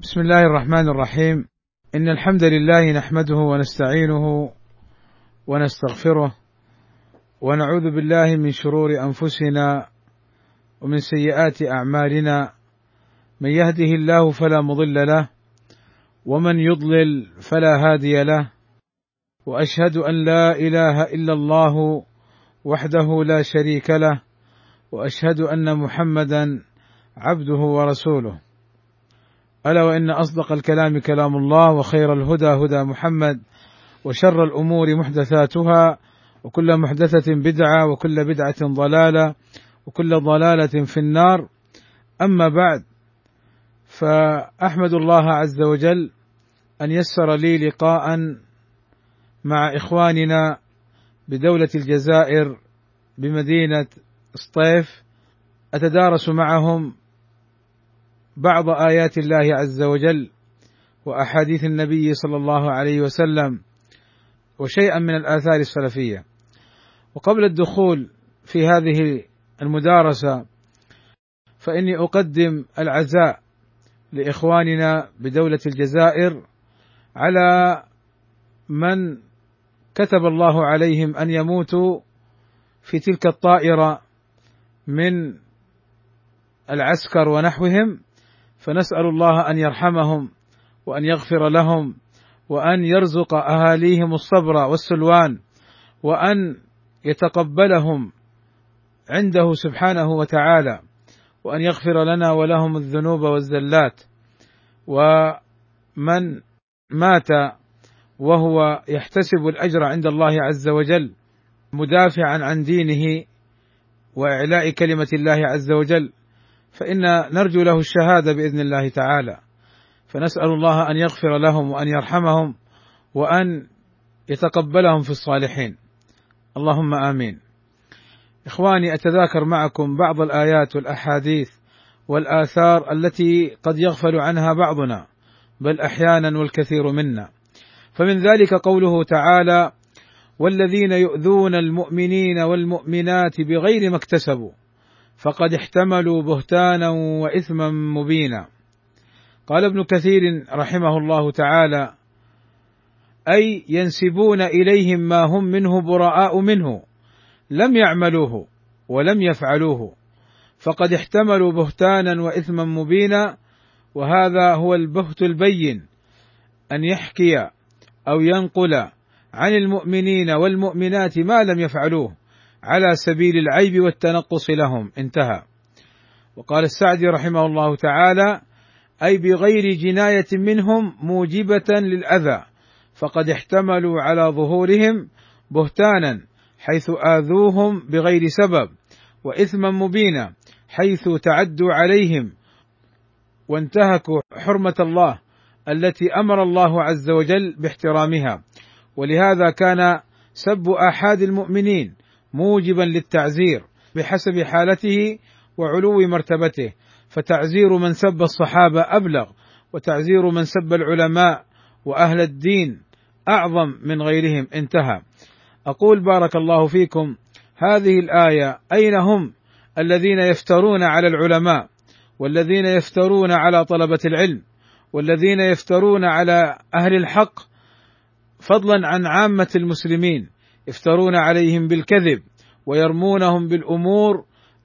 بسم الله الرحمن الرحيم. إن الحمد لله نحمده ونستعينه ونستغفره ونعوذ بالله من شرور أنفسنا ومن سيئات أعمالنا، من يهده الله فلا مضل له ومن يضلل فلا هادي له، وأشهد أن لا إله إلا الله وحده لا شريك له، وأشهد أن محمدا عبده ورسوله. ألا وإن أصدق الكلام كلام الله، وخير الهدى هدى محمد، وشر الأمور محدثاتها، وكل محدثة بدعة، وكل بدعة ضلالة، وكل ضلالة في النار. أما بعد، فأحمد الله عز وجل أن يسر لي لقاء مع إخواننا بدولة الجزائر بمدينة سطيف، أتدارس معهم بعض آيات الله عز وجل وأحاديث النبي صلى الله عليه وسلم وشيئا من الآثار السلفية. وقبل الدخول في هذه المدارسة، فإني أقدم العزاء لإخواننا بدولة الجزائر على من كتب الله عليهم أن يموتوا في تلك الطائرة من العسكر ونحوهم، فنسأل الله أن يرحمهم وأن يغفر لهم وأن يرزق أهاليهم الصبر والسلوان، وأن يتقبلهم عنده سبحانه وتعالى، وأن يغفر لنا ولهم الذنوب والزلات. ومن مات وهو يحتسب الأجر عند الله عز وجل مدافعا عن دينه وإعلاء كلمة الله عز وجل، فإن نرجو له الشهادة بإذن الله تعالى، فنسأل الله أن يغفر لهم وأن يرحمهم وأن يتقبلهم في الصالحين، اللهم آمين. إخواني، أتذاكر معكم بعض الآيات والأحاديث والآثار التي قد يغفل عنها بعضنا، بل أحيانا والكثير منا. فمن ذلك قوله تعالى: والذين يؤذون المؤمنين والمؤمنات بغير ما اكتسبوا فقد احتملوا بهتانا وإثما مبينا. قال ابن كثير رحمه الله تعالى: أي ينسبون إليهم ما هم منه براء منه، لم يعملوه ولم يفعلوه، فقد احتملوا بهتانا وإثما مبينا. وهذا هو البهت البين، أن يحكي أو ينقل عن المؤمنين والمؤمنات ما لم يفعلوه على سبيل العيب والتنقص لهم. انتهى. وقال السعدي رحمه الله تعالى: أي بغير جناية منهم موجبة للأذى، فقد احتملوا على ظهورهم بهتانا حيث آذوهم بغير سبب، وإثما مبينا حيث تعدوا عليهم وانتهكوا حرمة الله التي أمر الله عز وجل باحترامها. ولهذا كان سب آحاد المؤمنين موجبا للتعزير بحسب حالته وعلو مرتبته، فتعزير من سب الصحابة أبلغ، وتعزير من سب العلماء وأهل الدين أعظم من غيرهم. انتهى. أقول بارك الله فيكم: هذه الآية أين هم الذين يفترون على العلماء، والذين يفترون على طلبة العلم، والذين يفترون على أهل الحق، فضلا عن عامة المسلمين، يفترون عليهم بالكذب ويرمونهم بالأمور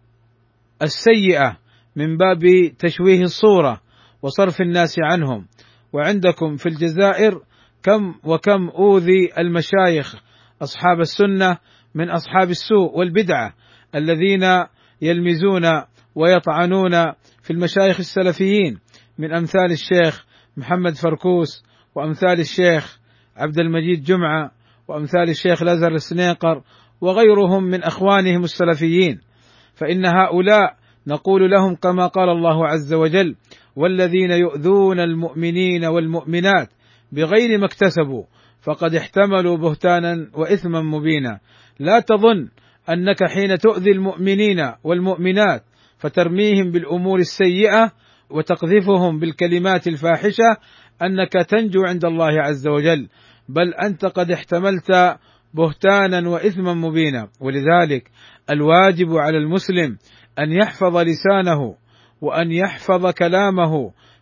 السيئة من باب تشويه الصورة وصرف الناس عنهم. وعندكم في الجزائر كم وكم أوذي المشايخ أصحاب السنة من أصحاب السوء والبدعة الذين يلمزون ويطعنون في المشايخ السلفيين، من أمثال الشيخ محمد فركوس، وأمثال الشيخ عبد المجيد جمعة، وأمثال الشيخ الأزهر السنيقر، وغيرهم من أخوانهم السلفيين. فإن هؤلاء نقول لهم كما قال الله عز وجل: والذين يؤذون المؤمنين والمؤمنات بغير ما اكتسبوا فقد احتملوا بهتانا وإثما مبينا. لا تظن أنك حين تؤذي المؤمنين والمؤمنات فترميهم بالأمور السيئة وتقذفهم بالكلمات الفاحشة أنك تنجو عند الله عز وجل، بل أنت قد احتملت بهتانا وإثما مبينا. ولذلك الواجب على المسلم أن يحفظ لسانه وأن يحفظ كلامه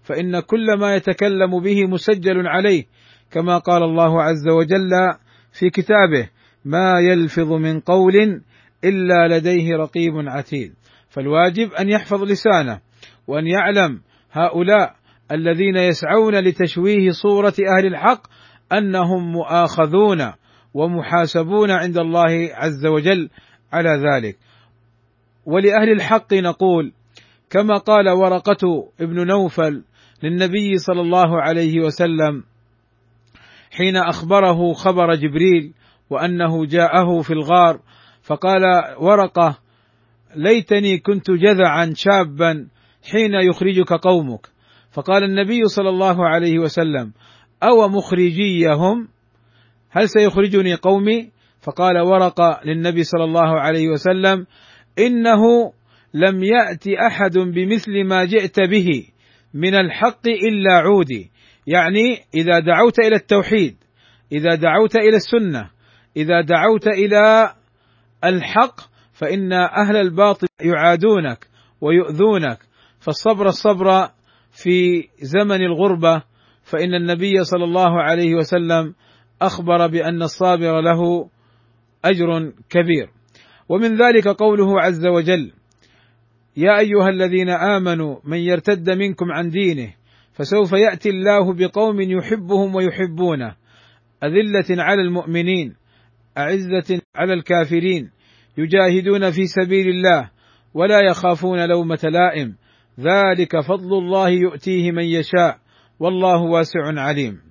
فإن كل ما يتكلم به مسجل عليه، كما قال الله عز وجل في كتابه: ما يلفظ من قول إلا لديه رقيب عتيد. فالواجب أن يحفظ لسانه، وأن يعلم هؤلاء الذين يسعون لتشويه صورة أهل الحق أنهم مؤاخذون ومحاسبون عند الله عز وجل على ذلك. ولأهل الحق نقول كما قال ورقة ابن نوفل للنبي صلى الله عليه وسلم حين أخبره خبر جبريل وأنه جاءه في الغار، فقال ورقة: ليتني كنت جذعا شابا حين يخرجك قومك. فقال النبي صلى الله عليه وسلم: أو مخرجيهم؟ هل سيخرجني قومي؟ فقال ورقة للنبي صلى الله عليه وسلم: إنه لم يأت أحد بمثل ما جئت به من الحق إلا عودي. يعني إذا دعوت إلى التوحيد، إذا دعوت إلى السنة، إذا دعوت إلى الحق، فإن أهل الباطل يعادونك ويؤذونك. الصبر في زمن الغربة، فإن النبي صلى الله عليه وسلم أخبر بأن الصابر له أجر كبير. ومن ذلك قوله عز وجل: يا أيها الذين آمنوا من يرتد منكم عن دينه فسوف يأتي الله بقوم يحبهم ويحبونه أذلة على المؤمنين أعزة على الكافرين يجاهدون في سبيل الله ولا يخافون لومة لائم ذلك فضل الله يؤتيه من يشاء والله واسع عليم.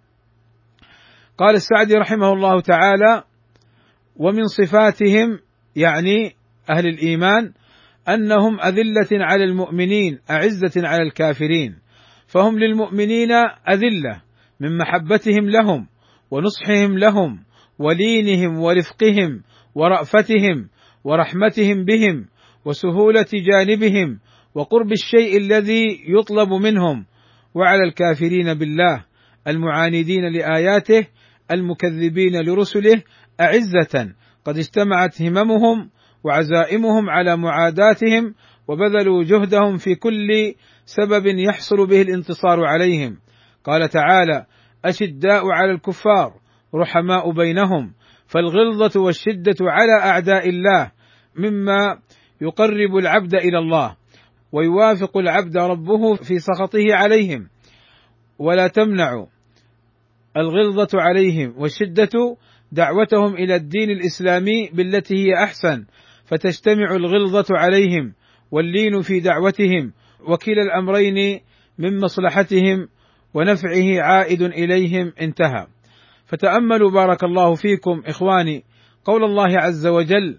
قال السعدي رحمه الله تعالى: ومن صفاتهم يعني أهل الإيمان أنهم أذلة على المؤمنين أعزة على الكافرين، فهم للمؤمنين أذلة من محبتهم لهم ونصحهم لهم ولينهم ورفقهم ورأفتهم ورحمتهم بهم وسهولة جانبهم وقرب الشيء الذي يطلب منهم، وعلى الكافرين بالله المعاندين لآياته المكذبين لرسله أعزة قد اجتمعت هممهم وعزائمهم على معاداتهم وبذلوا جهدهم في كل سبب يحصل به الانتصار عليهم. قال تعالى: أشداء على الكفار رحماء بينهم، فالغلظة والشدة على أعداء الله مما يقرب العبد إلى الله ويوافق العبد ربه في سخطه عليهم، ولا تمنع الغلظة عليهم والشدة دعوتهم إلى الدين الإسلامي بالتي هي أحسن، فتجتمع الغلظة عليهم واللين في دعوتهم، وكلا الأمرين من مصلحتهم ونفعه عائد إليهم. انتهى. فتأملوا بارك الله فيكم إخواني قول الله عز وجل: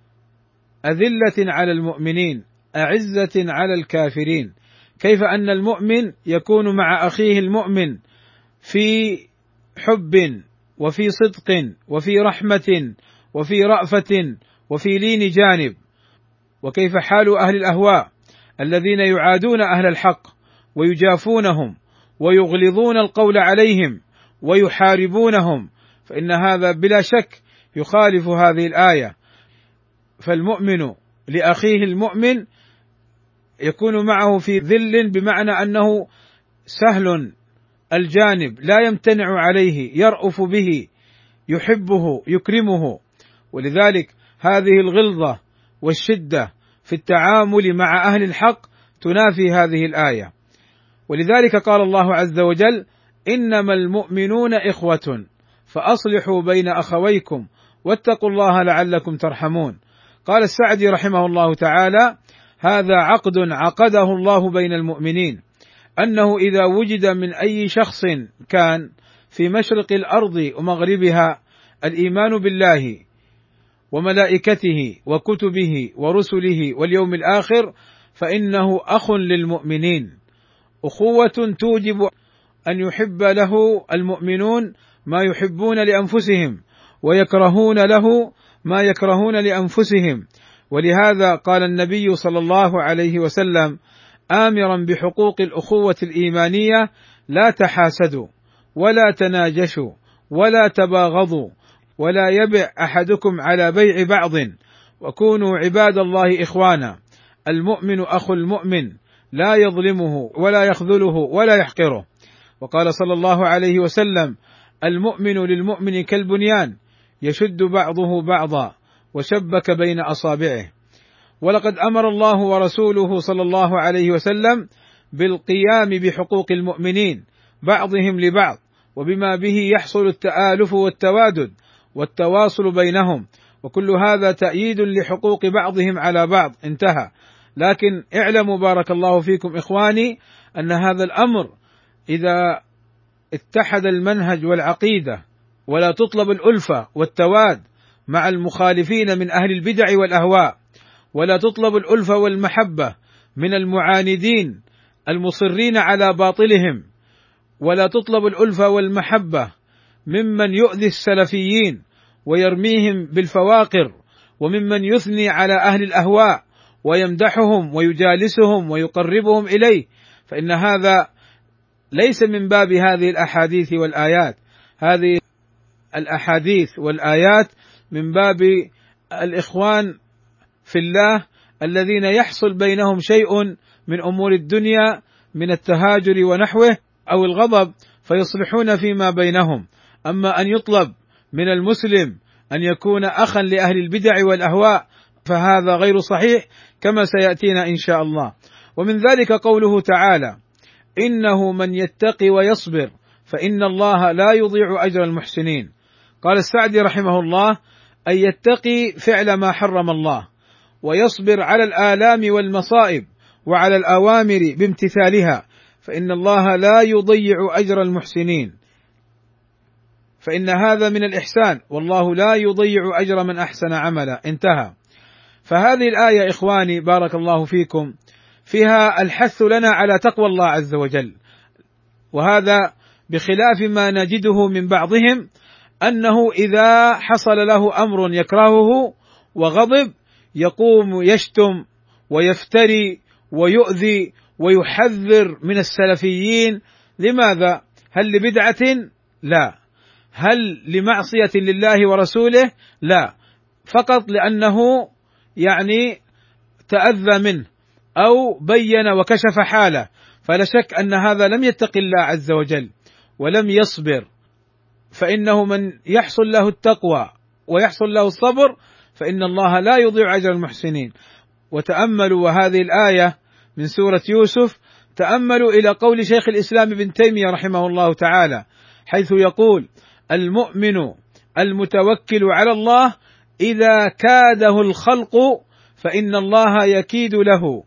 أذلة على المؤمنين أعزة على الكافرين، كيف أن المؤمن يكون مع أخيه المؤمن في حب وفي صدق وفي رحمة وفي رأفة وفي لين جانب، وكيف حال أهل الأهواء الذين يعادون أهل الحق ويجافونهم ويغلظون القول عليهم ويحاربونهم، فإن هذا بلا شك يخالف هذه الآية. فالمؤمن لأخيه المؤمن يكون معه في ذل، بمعنى أنه سهل الجانب لا يمتنع عليه، يرأف به، يحبه، يكرمه. ولذلك هذه الغلظة والشدة في التعامل مع أهل الحق تنافي هذه الآية. ولذلك قال الله عز وجل: إنما المؤمنون إخوة فأصلحوا بين أخويكم واتقوا الله لعلكم ترحمون. قال السعدي رحمه الله تعالى: هذا عقد عقده الله بين المؤمنين، أنه إذا وجد من أي شخص كان في مشرق الأرض ومغربها الإيمان بالله وملائكته وكتبه ورسله واليوم الآخر، فإنه أخ للمؤمنين، أخوة توجب أن يحب له المؤمنون ما يحبون لأنفسهم ويكرهون له ما يكرهون لأنفسهم. ولهذا قال النبي صلى الله عليه وسلم آمرا بحقوق الأخوة الإيمانية: لا تحاسدوا ولا تناجشوا ولا تباغضوا ولا يبع أحدكم على بيع بعض، وكونوا عباد الله إخوانا. المؤمن أخو المؤمن لا يظلمه ولا يخذله ولا يحقره. وقال صلى الله عليه وسلم: المؤمن للمؤمن كالبنيان يشد بعضه بعضا وشبك بين أصابعه. ولقد أمر الله ورسوله صلى الله عليه وسلم بالقيام بحقوق المؤمنين بعضهم لبعض، وبما به يحصل التآلف والتوادد والتواصل بينهم، وكل هذا تأييد لحقوق بعضهم على بعض. انتهى. لكن اعلموا بارك الله فيكم إخواني أن هذا الأمر إذا اتحد المنهج والعقيدة ولا تطلب الألفة والتواد مع المخالفين من أهل البدع والأهواء، ولا تطلب الألفة والمحبة من المعاندين المصرين على باطلهم، ولا تطلب الألفة والمحبة ممن يؤذي السلفيين ويرميهم بالفواقر، وممن يثني على أهل الأهواء ويمدحهم ويجالسهم ويقربهم إليه، فإن هذا ليس من باب هذه الأحاديث والآيات. هذه الأحاديث والآيات من باب الإخوان في الله الذين يحصل بينهم شيء من أمور الدنيا من التهاجر ونحوه أو الغضب فيصلحون فيما بينهم. أما أن يطلب من المسلم أن يكون أخا لأهل البدع والأهواء فهذا غير صحيح كما سيأتينا إن شاء الله. ومن ذلك قوله تعالى: إنه من يتقي ويصبر فإن الله لا يضيع أجر المحسنين. قال السعدي رحمه الله: أن يتقي فعل ما حرم الله، ويصبر على الآلام والمصائب وعلى الأوامر بامتثالها، فإن الله لا يضيع أجر المحسنين، فإن هذا من الإحسان، والله لا يضيع أجر من أحسن عملا. انتهى. فهذه الآية إخواني بارك الله فيكم فيها الحث لنا على تقوى الله عز وجل، وهذا بخلاف ما نجده من بعضهم أنه إذا حصل له أمر يكرهه وغضب يقوم يشتم ويفتري ويؤذي ويحذر من السلفيين. لماذا؟ هل لبدعة؟ لا. هل لمعصية لله ورسوله؟ لا، فقط لأنه تأذى منه أو بين وكشف حاله، فلا شك أن هذا لم يتق الله عز وجل ولم يصبر. فإنه من يحصل له التقوى ويحصل له الصبر فإن الله لا يضيع أجر المحسنين. وتأملوا، وهذه الآية من سورة يوسف، تأملوا إلى قول شيخ الإسلام ابن تيمية رحمه الله تعالى حيث يقول: المؤمن المتوكل على الله إذا كاده الخلق فإن الله يكيد له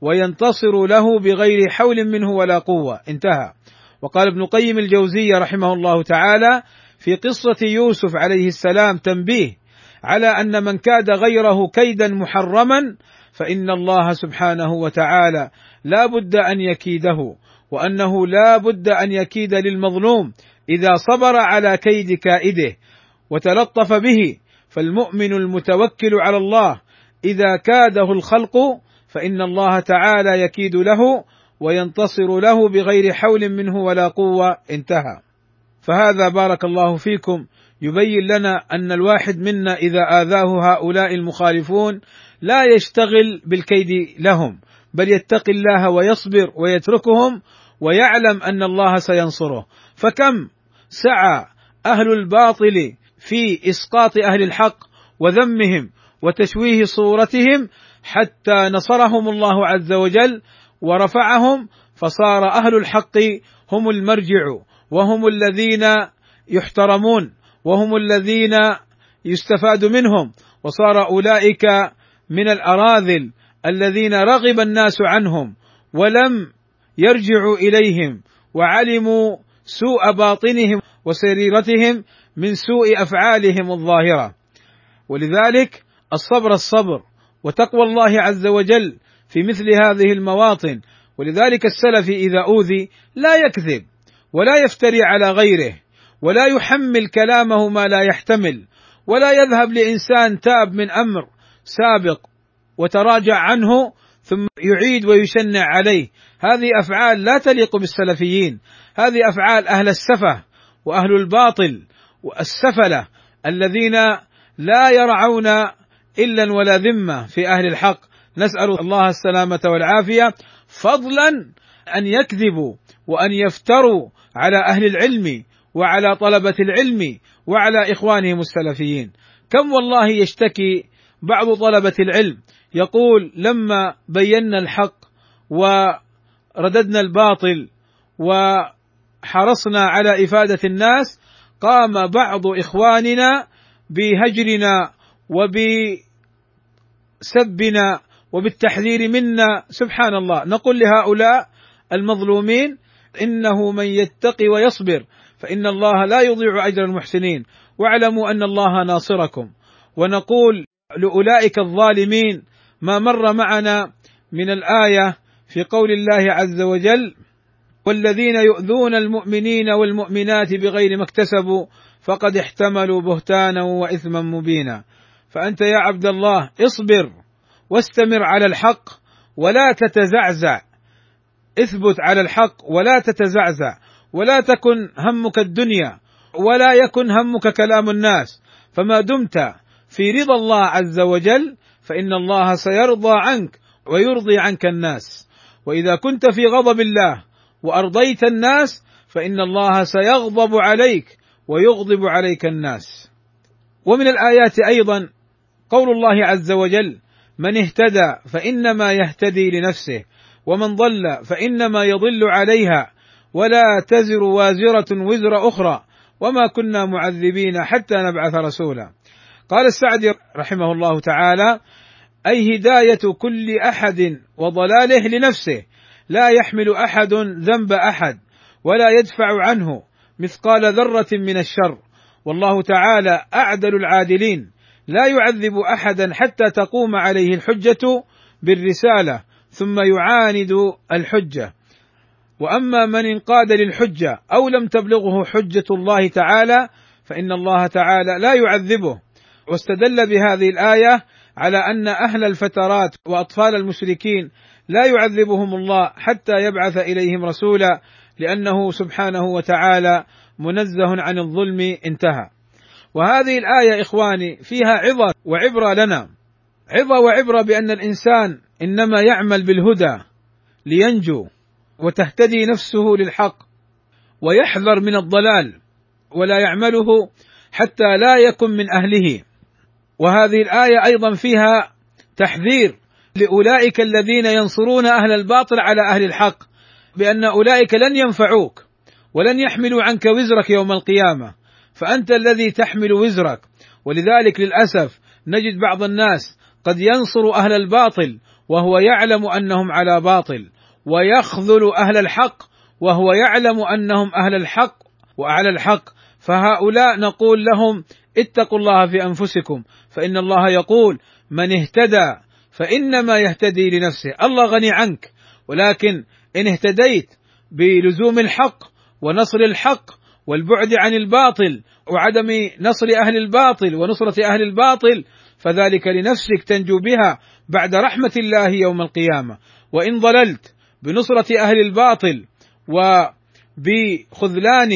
وينتصر له بغير حول منه ولا قوة. انتهى. وقال ابن قيم الجوزية رحمه الله تعالى في قصة يوسف عليه السلام تنبيه على أن من كاد غيره كيدا محرما فإن الله سبحانه وتعالى لا بد أن يكيده، وأنه لا بد أن يكيد للمظلوم إذا صبر على كيد كائده وتلطف به. فالمؤمن المتوكل على الله إذا كاده الخلق فإن الله تعالى يكيد له وينتصر له بغير حول منه ولا قوة. انتهى. فهذا بارك الله فيكم يبين لنا أن الواحد منا إذا آذاه هؤلاء المخالفون لا يشتغل بالكيد لهم، بل يتقي الله ويصبر ويتركهم ويعلم أن الله سينصره. فكم سعى أهل الباطل في إسقاط أهل الحق وذمهم وتشويه صورتهم حتى نصرهم الله عز وجل ورفعهم، فصار أهل الحق هم المرجع وهم الذين يحترمون وهم الذين يستفاد منهم، وصار أولئك من الأراذل الذين رغب الناس عنهم ولم يرجعوا إليهم، وعلموا سوء باطنهم وسريرتهم من سوء أفعالهم الظاهرة. ولذلك الصبر وتقوى الله عز وجل في مثل هذه المواطن. ولذلك السلفي إذا أوذي لا يكذب ولا يفتري على غيره ولا يحمل كلامه ما لا يحتمل، ولا يذهب لإنسان تاب من أمر سابق وتراجع عنه ثم يعيد ويشنع عليه. هذه أفعال لا تليق بالسلفيين، هذه أفعال أهل السفه وأهل الباطل والسفلة الذين لا يرعون إلا ولا ذمة في أهل الحق. نسأل الله السلامة والعافية. فضلا أن يكذبوا وأن يفتروا على أهل العلم وعلى طلبة العلم وعلى إخوانهم السلفيين. كم والله يشتكي بعض طلبة العلم يقول: لما بينا الحق ورددنا الباطل وحرصنا على إفادة الناس، قام بعض إخواننا بهجرنا وبسبنا وبالتحذير منا. سبحان الله. نقول لهؤلاء المظلومين: إنه من يتقي ويصبر فإن الله لا يضيع أجر المحسنين، واعلموا أن الله ناصركم. ونقول لأولئك الظالمين ما مر معنا من الآية في قول الله عز وجل: والذين يؤذون المؤمنين والمؤمنات بغير ما اكتسبوا فقد احتملوا بهتانا وإثما مبينا. فأنت يا عبد الله اصبر واستمر على الحق ولا تتزعزع، اثبت على الحق ولا تتزعزع، ولا تكن همك الدنيا ولا يكن همك كلام الناس، فما دمت في رضا الله عز وجل فإن الله سيرضى عنك ويرضي عنك الناس. وإذا كنت في غضب الله وأرضيت الناس فإن الله سيغضب عليك ويغضب عليك الناس. ومن الآيات أيضا قول الله عز وجل: من اهتدى فإنما يهتدي لنفسه ومن ضل فإنما يضل عليها ولا تزر وازرة وزر أخرى وما كنا معذبين حتى نبعث رسولا. قال السعدي رحمه الله تعالى: أي هداية كل أحد وضلاله لنفسه، لا يحمل أحد ذنب أحد ولا يدفع عنه مثقال ذرة من الشر، والله تعالى أعدل العادلين، لا يعذب أحدا حتى تقوم عليه الحجة بالرسالة ثم يعاند الحجة. وأما من انقاد للحجة أو لم تبلغه حجة الله تعالى فإن الله تعالى لا يعذبه. واستدل بهذه الآية على أن أهل الفترات وأطفال المشركين لا يعذبهم الله حتى يبعث إليهم رسولا، لأنه سبحانه وتعالى منزه عن الظلم. انتهى. وهذه الآية إخواني فيها عظة وعبرة لنا، عظة وعبرة بأن الإنسان إنما يعمل بالهدى لينجو وتهتدي نفسه للحق، ويحذر من الضلال ولا يعمله حتى لا يكن من أهله. وهذه الآية أيضا فيها تحذير لأولئك الذين ينصرون أهل الباطل على أهل الحق، بأن أولئك لن ينفعوك ولن يحملوا عنك وزرك يوم القيامة، فأنت الذي تحمل وزرك. ولذلك للأسف نجد بعض الناس قد ينصر أهل الباطل وهو يعلم أنهم على باطل، ويخذل أهل الحق وهو يعلم أنهم أهل الحق وعلى الحق. فهؤلاء نقول لهم: اتقوا الله في أنفسكم، فإن الله يقول: من اهتدى فإنما يهتدي لنفسه. الله غني عنك، ولكن إن اهتديت بلزوم الحق ونصر الحق والبعد عن الباطل وعدم نصر أهل الباطل ونصرة أهل الباطل فذلك لنفسك تنجو بها بعد رحمة الله يوم القيامة. وإن ضللت بنصرة أهل الباطل وبخذلان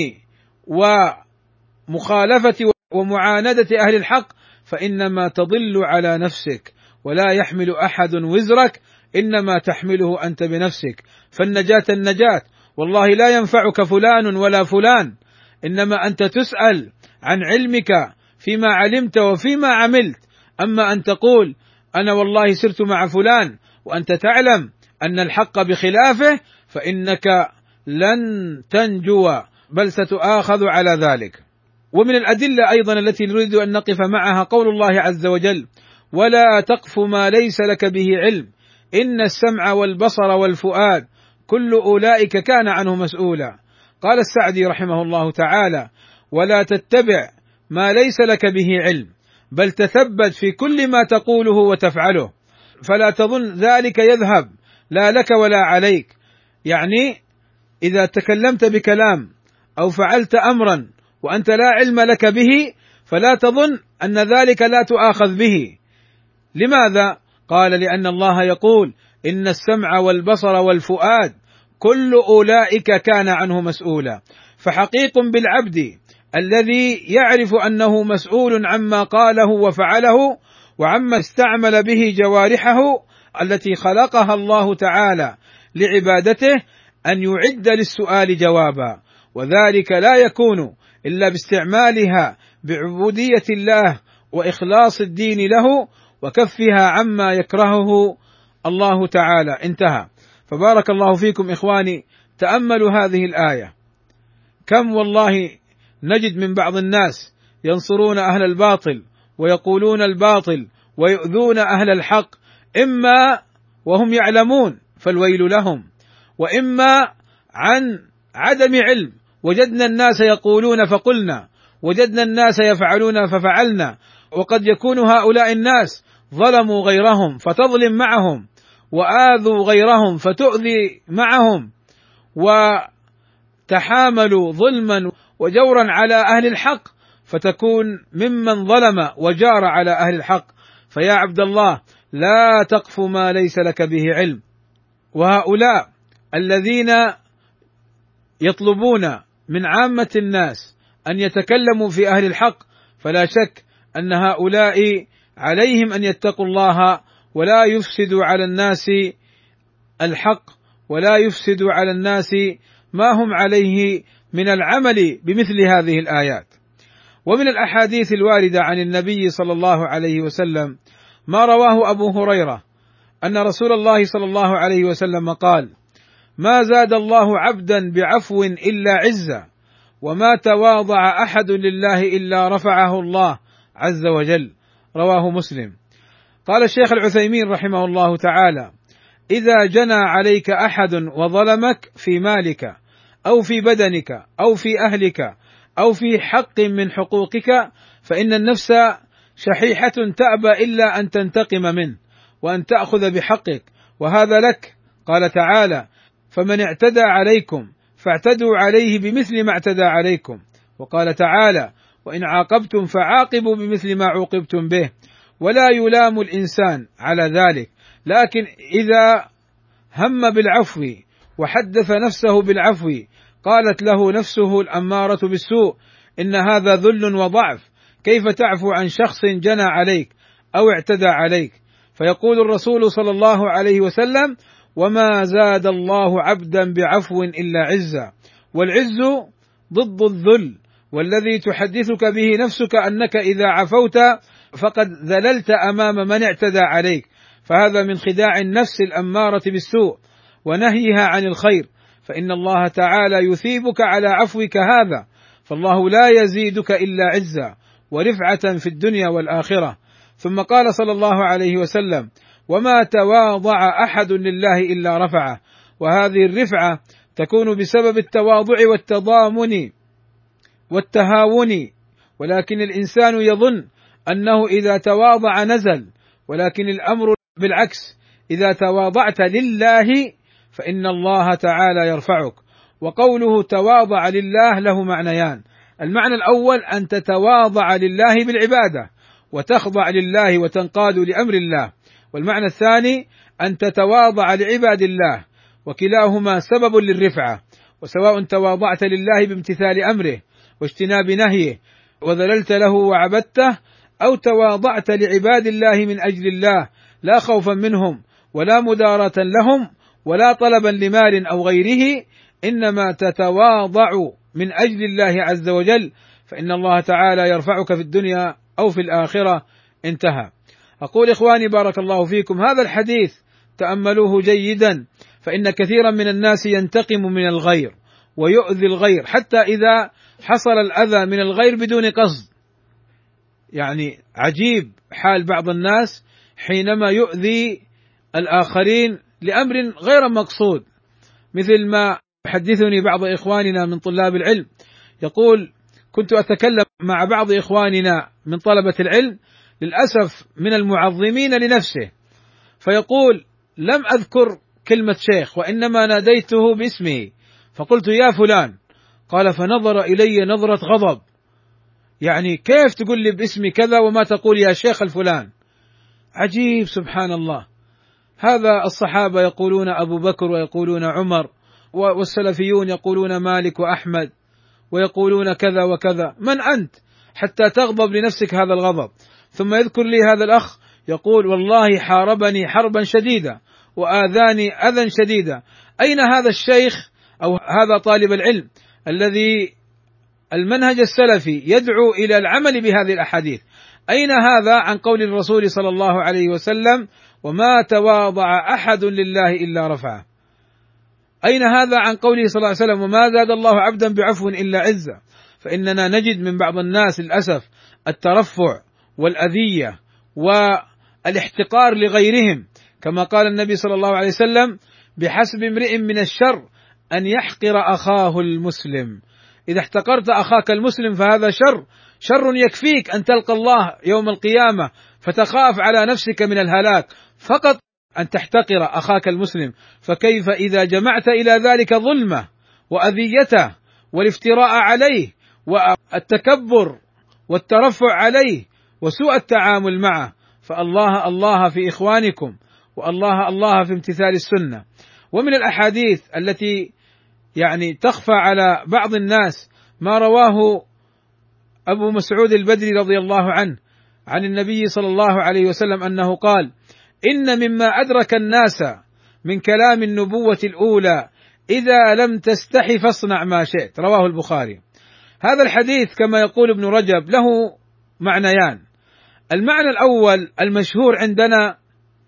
ومخالفة ومعاندة أهل الحق فإنما تضل على نفسك، ولا يحمل أحد وزرك، إنما تحمله أنت بنفسك. فالنجاة النجاة، والله لا ينفعك فلان ولا فلان، إنما أنت تسأل عن علمك فيما علمت وفيما عملت. أما أن تقول: أنا والله سرت مع فلان وأنت تعلم أن الحق بخلافه، فإنك لن تنجو بل ستؤاخذ على ذلك. ومن الأدلة أيضا التي نريد أن نقف معها قول الله عز وجل: ولا تقف ما ليس لك به علم إن السمع والبصر والفؤاد كل أولئك كان عنه مسؤولا. قال السعدي رحمه الله تعالى: ولا تتبع ما ليس لك به علم بل تثبت في كل ما تقوله وتفعله، فلا تظن ذلك يذهب لا لك ولا عليك. يعني إذا تكلمت بكلام أو فعلت أمرا وأنت لا علم لك به فلا تظن أن ذلك لا تؤاخذ به. لماذا؟ قال: لأن الله يقول: إن السمع والبصر والفؤاد كل أولئك كان عنه مسؤولا. فحقيق بالعبد الذي يعرف أنه مسؤول عما قاله وفعله وعما استعمل به جوارحه التي خلقها الله تعالى لعبادته أن يعد للسؤال جوابا، وذلك لا يكون إلا باستعمالها بعبودية الله وإخلاص الدين له وكفها عما يكرهه الله تعالى. انتهى. فبارك الله فيكم إخواني، تأملوا هذه الآية. كم والله نجد من بعض الناس ينصرون أهل الباطل ويقولون الباطل ويؤذون أهل الحق، إما وهم يعلمون فالويل لهم، وإما عن عدم علم. وجدنا الناس يقولون فقلنا، وجدنا الناس يفعلون ففعلنا. وقد يكون هؤلاء الناس ظلموا غيرهم فتظلم معهم، وآذوا غيرهم فتؤذي معهم، وتحاملوا ظلما وجورا على أهل الحق فتكون ممن ظلم وجار على أهل الحق. فيا عبد الله، لا تقف ما ليس لك به علم. وهؤلاء الذين يطلبون من عامة الناس أن يتكلموا في أهل الحق، فلا شك أن هؤلاء عليهم أن يتقوا الله ولا يفسدوا على الناس الحق، ولا يفسدوا على الناس ما هم عليه من العمل بمثل هذه الآيات. ومن الأحاديث الواردة عن النبي صلى الله عليه وسلم ما رواه أبو هريرة أن رسول الله صلى الله عليه وسلم قال: ما زاد الله عبدا بعفو إلا عزا، وما تواضع أحد لله إلا رفعه الله عز وجل. رواه مسلم. قال الشيخ العثيمين رحمه الله تعالى: إذا جنى عليك أحد وظلمك في مالك أو في بدنك أو في أهلك أو في حق من حقوقك، فإن النفس شحيحة تأبى إلا أن تنتقم منه وأن تأخذ بحقك، وهذا لك. قال تعالى: فمن اعتدى عليكم فاعتدوا عليه بمثل ما اعتدى عليكم. وقال تعالى: وإن عاقبتم فعاقبوا بمثل ما عوقبتم به، ولا يلام الإنسان على ذلك، لكن إذا هم بالعفو وحدث نفسه بالعفو قالت له نفسه الأمارة بالسوء إن هذا ذل وضعف، كيف تعفو عن شخص جنى عليك أو اعتدى عليك؟ فيقول الرسول صلى الله عليه وسلم: وما زاد الله عبدا بعفو إلا عزا. والعز ضد الذل، والذي تحدثك به نفسك أنك إذا عفوت فقد ذللت أمام من اعتدى عليك، فهذا من خداع النفس الأمارة بالسوء ونهيها عن الخير، فإن الله تعالى يثيبك على عفوك هذا، فالله لا يزيدك إلا عزا ورفعة في الدنيا والآخرة. ثم قال صلى الله عليه وسلم: وما تواضع أحد لله إلا رفعه. وهذه الرفعة تكون بسبب التواضع والتضامن والتهاون، ولكن الإنسان يظن أنه إذا تواضع نزل، ولكن الأمر بالعكس، إذا تواضعت لله فإن الله تعالى يرفعك. وقوله تواضع لله له معنيان: المعنى الأول أن تتواضع لله بالعبادة وتخضع لله وتنقاد لأمر الله، والمعنى الثاني أن تتواضع لعباد الله، وكلاهما سبب للرفعة. وسواء تواضعت لله بامتثال أمره واجتناب نهيه وذللت له وعبدته، أو تواضعت لعباد الله من أجل الله لا خوفا منهم ولا مداراة لهم ولا طلبا لمال أو غيره، إنما تتواضع من أجل الله عز وجل، فإن الله تعالى يرفعك في الدنيا أو في الآخرة. انتهى. أقول إخواني بارك الله فيكم، هذا الحديث تأملوه جيدا، فإن كثيرا من الناس ينتقم من الغير ويؤذي الغير حتى إذا حصل الأذى من الغير بدون قصد. يعني عجيب حال بعض الناس حينما يؤذي الآخرين لأمر غير مقصود، مثل ما يحدثني بعض إخواننا من طلاب العلم يقول: كنت أتكلم مع بعض إخواننا من طلبة العلم للأسف من المعظمين لنفسه، فيقول: لم أذكر كلمة شيخ وإنما ناديته باسمه فقلت: يا فلان. قال: فنظر إلي نظرة غضب، يعني كيف تقول لي باسمي كذا وما تقول يا شيخ الفلان؟ عجيب، سبحان الله. هذا الصحابة يقولون أبو بكر ويقولون عمر، والسلفيون يقولون مالك وأحمد ويقولون كذا وكذا. من أنت حتى تغضب لنفسك هذا الغضب؟ ثم يذكر لي هذا الأخ يقول: والله حاربني حربا شديدة وآذاني أذى شديدا، أين هذا الشيخ أو هذا طالب العلم الذي المنهج السلفي يدعو إلى العمل بهذه الأحاديث؟ أين هذا عن قول الرسول صلى الله عليه وسلم: وما تواضع أحد لله إلا رفعه؟ أين هذا عن قوله صلى الله عليه وسلم: وما زاد الله عبدا بعفو إلا عزة؟ فإننا نجد من بعض الناس للأسف الترفع والأذية والاحتقار لغيرهم، كما قال النبي صلى الله عليه وسلم: بحسب امرئ من الشر أن يحقر أخاه المسلم. إذا احتقرت أخاك المسلم فهذا شر يكفيك أن تلقى الله يوم القيامة فتخاف على نفسك من الهلاك فقط أن تحتقر أخاك المسلم، فكيف إذا جمعت إلى ذلك ظلمه وأذيته والافتراء عليه والتكبر والترفع عليه وسوء التعامل معه؟ فالله الله في إخوانكم، والله الله في امتثال السنة. ومن الأحاديث التي تخفى على بعض الناس ما رواه أبو مسعود البدري رضي الله عنه عن النبي صلى الله عليه وسلم أنه قال: إن مما أدرك الناس من كلام النبوة الأولى إذا لم تستحي فاصنع ما شئت، رواه البخاري. هذا الحديث كما يقول ابن رجب له معنيان. المعنى الأول المشهور عندنا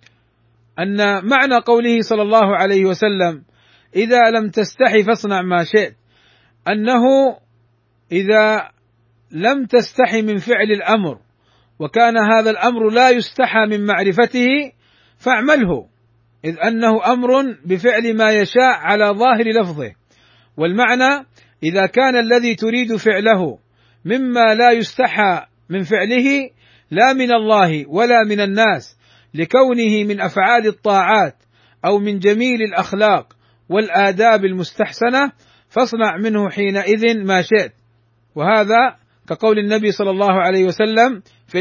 أن معنى قوله صلى الله عليه وسلم: إذا لم تستحي فاصنع ما شئت، أنه إذا لم تستحي من فعل الأمر وكان هذا الأمر لا يستحى من معرفته فاعمله، إذ أنه أمر بفعل ما يشاء على ظاهر لفظه. والمعنى إذا كان الذي تريد فعله مما لا يستحى من فعله لا من الله ولا من الناس، لكونه من أفعال الطاعات أو من جميل الأخلاق والآداب المستحسنة، فاصنع منه حينئذ ما شئت. وهذا كقول النبي صلى الله عليه وسلم في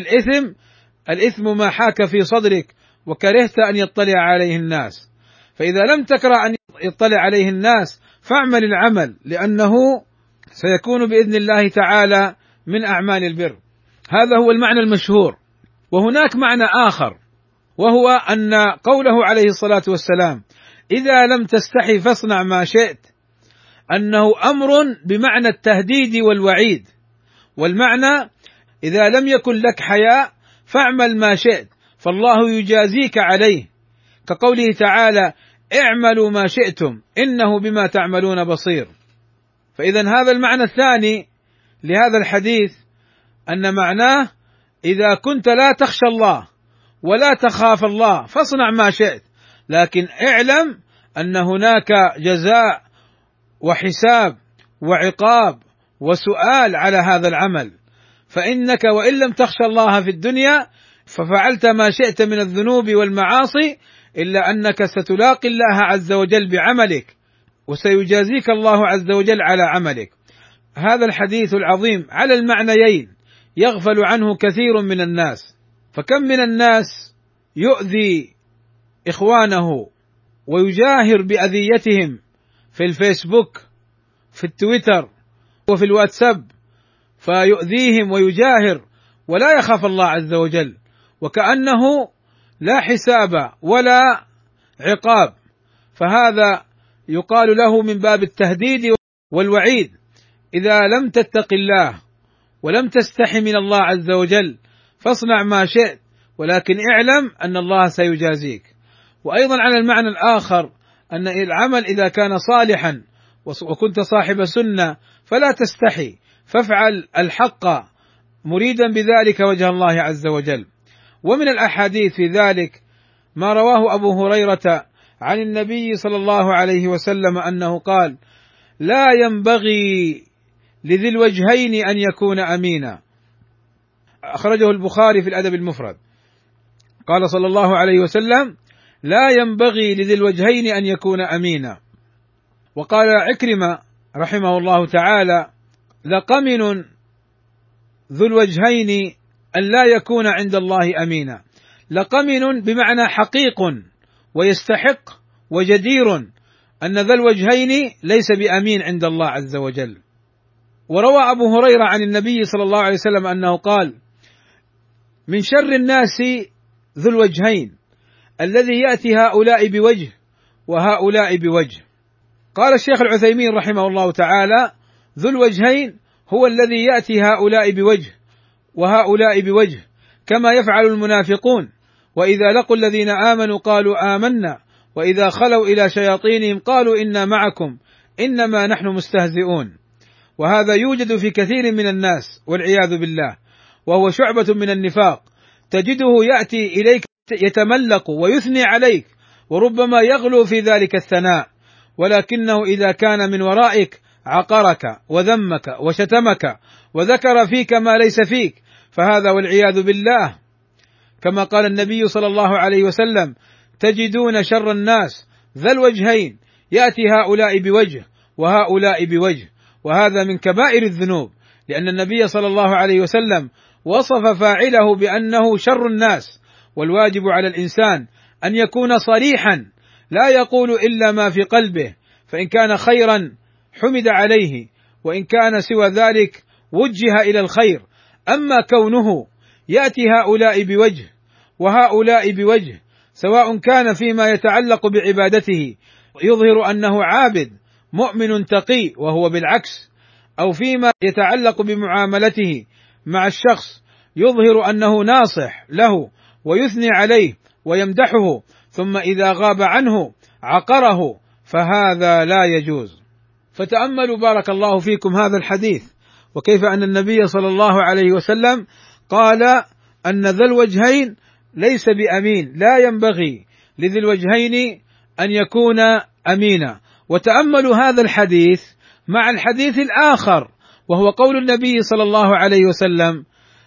الإثم ما حاك في صدرك وكرهت أن يطلع عليه الناس. فإذا لم تكره أن يطلع عليه الناس فاعمل العمل، لأنه سيكون بإذن الله تعالى من أعمال البر. هذا هو المعنى المشهور. وهناك معنى آخر، وهو أن قوله عليه الصلاة والسلام: إذا لم تستحي فاصنع ما شئت، أنه أمر بمعنى التهديد والوعيد. والمعنى إذا لم يكن لك حياء فاعمل ما شئت فالله يجازيك عليه، كقوله تعالى: اعملوا ما شئتم إنه بما تعملون بصير. فإذا هذا المعنى الثاني لهذا الحديث، أن معناه إذا كنت لا تخشى الله ولا تخاف الله فاصنع ما شئت، لكن اعلم أن هناك جزاء وحساب وعقاب وسؤال على هذا العمل، فإنك وإن لم تخشى الله في الدنيا ففعلت ما شئت من الذنوب والمعاصي، إلا أنك ستلاقي الله عز وجل بعملك وسيجازيك الله عز وجل على عملك. هذا الحديث العظيم على المعنيين يغفل عنه كثير من الناس، فكم من الناس يؤذي إخوانه ويجاهر بأذيتهم في الفيسبوك في التويتر وفي الواتساب، فيؤذيهم ويجاهر ولا يخاف الله عز وجل، وكأنه لا حساب ولا عقاب. فهذا يقال له من باب التهديد والوعيد: إذا لم تتق الله ولم تستحي من الله عز وجل فاصنع ما شئت، ولكن اعلم أن الله سيجازيك. وأيضا على المعنى الآخر أن العمل إذا كان صالحا وكنت صاحب سنة فلا تستحي، فافعل الحق مريدا بذلك وجه الله عز وجل. ومن الأحاديث في ذلك ما رواه أبو هريرة عن النبي صلى الله عليه وسلم أنه قال: لا ينبغي لذي الوجهين أن يكون أمينا. أخرجه البخاري في الأدب المفرد. قال صلى الله عليه وسلم: لا ينبغي لذي الوجهين أن يكون أمينا. وقال عكرمة رحمه الله تعالى: لقمن ذو الوجهين أن لا يكون عند الله أمينا. لقمن بمعنى حقيق ويستحق وجدير أن ذا الوجهين ليس بأمين عند الله عز وجل. وروى أبو هريرة عن النبي صلى الله عليه وسلم أنه قال: من شر الناس ذو الوجهين الذي يأتي هؤلاء بوجه وهؤلاء بوجه. قال الشيخ العثيمين رحمه الله تعالى: ذو الوجهين هو الذي يأتي هؤلاء بوجه وهؤلاء بوجه، كما يفعل المنافقون، وإذا لقوا الذين آمنوا قالوا آمنا، وإذا خلوا إلى شياطينهم قالوا إنا معكم إنما نحن مستهزئون. وهذا يوجد في كثير من الناس والعياذ بالله، وهو شعبة من النفاق، تجده يأتي إليك يتملق ويثني عليك، وربما يغلو في ذلك الثناء، ولكنه إذا كان من ورائك عقرك وذمك وشتمك وذكر فيك ما ليس فيك، فهذا والعياذ بالله كما قال النبي صلى الله عليه وسلم: تجدون شر الناس ذا الوجهين، يأتي هؤلاء بوجه وهؤلاء بوجه. وهذا من كبائر الذنوب، لأن النبي صلى الله عليه وسلم وصف فاعله بأنه شر الناس. والواجب على الإنسان أن يكون صريحا، لا يقول إلا ما في قلبه، فإن كان خيرا حمد عليه، وإن كان سوى ذلك وجه إلى الخير. أما كونه يأتي هؤلاء بوجه وهؤلاء بوجه، سواء كان فيما يتعلق بعبادته يظهر أنه عابد مؤمن تقي وهو بالعكس، أو فيما يتعلق بمعاملته مع الشخص يظهر أنه ناصح له ويثني عليه ويمدحه، ثم إذا غاب عنه عقره، فهذا لا يجوز. فتأملوا بارك الله فيكم هذا الحديث، وكيف أن النبي صلى الله عليه وسلم قال أن ذا الوجهين ليس بأمين، لا ينبغي لذي الوجهين أن يكون أمينا. وتأملوا هذا الحديث مع الحديث الآخر، وهو قول النبي صلى الله عليه وسلم: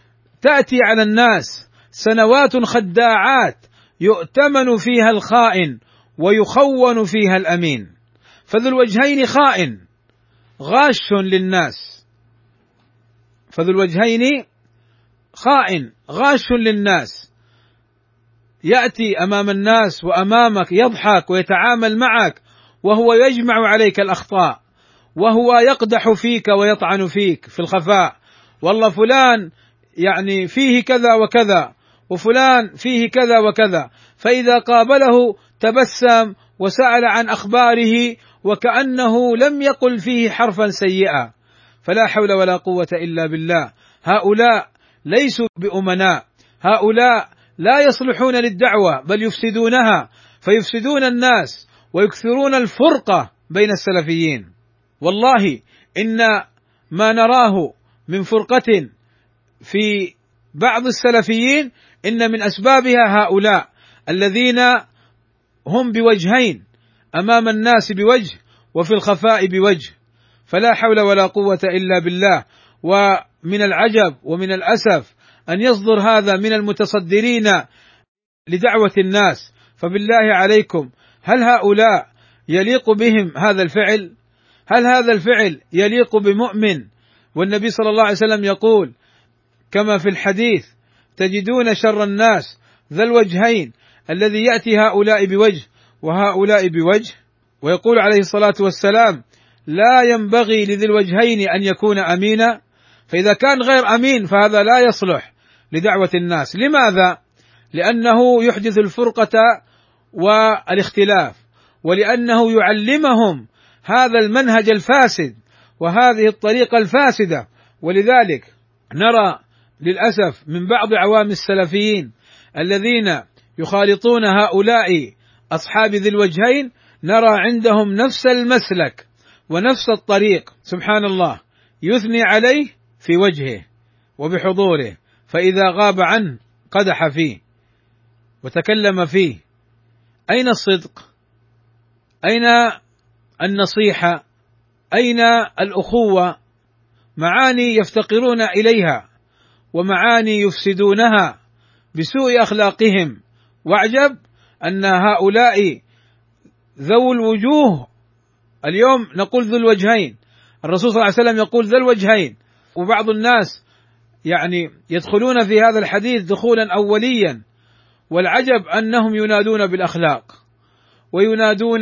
تأتي على الناس سنوات خداعات يؤتمن فيها الخائن ويخون فيها الأمين. فذو الوجهين خائن غاش للناس، فذو الوجهين خائن غاش للناس، يأتي أمام الناس وأمامك يضحك ويتعامل معك وهو يجمع عليك الأخطاء، وهو يقدح فيك ويطعن فيك في الخفاء، والله فلان يعني فيه كذا وكذا، وفلان فيه كذا وكذا، فإذا قابله تبسم وسأل عن أخباره وكأنه لم يقل فيه حرفا سيئا. فلا حول ولا قوة إلا بالله. هؤلاء ليسوا بأمناء، هؤلاء لا يصلحون للدعوة بل يفسدونها، فيفسدون الناس ويكثرون الفرقة بين السلفيين. والله إن ما نراه من فرقة في بعض السلفيين إن من أسبابها هؤلاء الذين هم بوجهين، أمام الناس بوجه وفي الخفاء بوجه. فلا حول ولا قوة إلا بالله. ومن العجب ومن الأسف أن يصدر هذا من المتصدرين لدعوة الناس. فبالله عليكم، هل هؤلاء يليق بهم هذا الفعل؟ هل هذا الفعل يليق بمؤمن؟ والنبي صلى الله عليه وسلم يقول كما في الحديث: تجدون شر الناس ذا الوجهين الذي يأتي هؤلاء بوجه وهؤلاء بوجه. ويقول عليه الصلاة والسلام: لا ينبغي لذي الوجهين أن يكون أمينا. فإذا كان غير أمين فهذا لا يصلح لدعوة الناس. لماذا؟ لأنه يحدث الفرقة والاختلاف، ولأنه يعلمهم هذا المنهج الفاسد وهذه الطريقة الفاسدة. ولذلك نرى للأسف من بعض عوام السلفيين الذين يخالطون هؤلاء أصحاب ذي الوجهين، نرى عندهم نفس المسلك ونفس الطريق، سبحان الله، يثني عليه في وجهه وبحضوره، فإذا غاب عنه قدح فيه وتكلم فيه. أين الصدق؟ أين النصيحة؟ أين الأخوة؟ معاني يفتقرون إليها ومعاني يفسدونها بسوء أخلاقهم. واعجب أن هؤلاء ذو الوجوه، اليوم نقول ذو الوجهين، الرسول صلى الله عليه وسلم يقول ذو الوجهين، وبعض الناس يعني يدخلون في هذا الحديث دخولا أوليا. والعجب أنهم ينادون بالأخلاق وينادون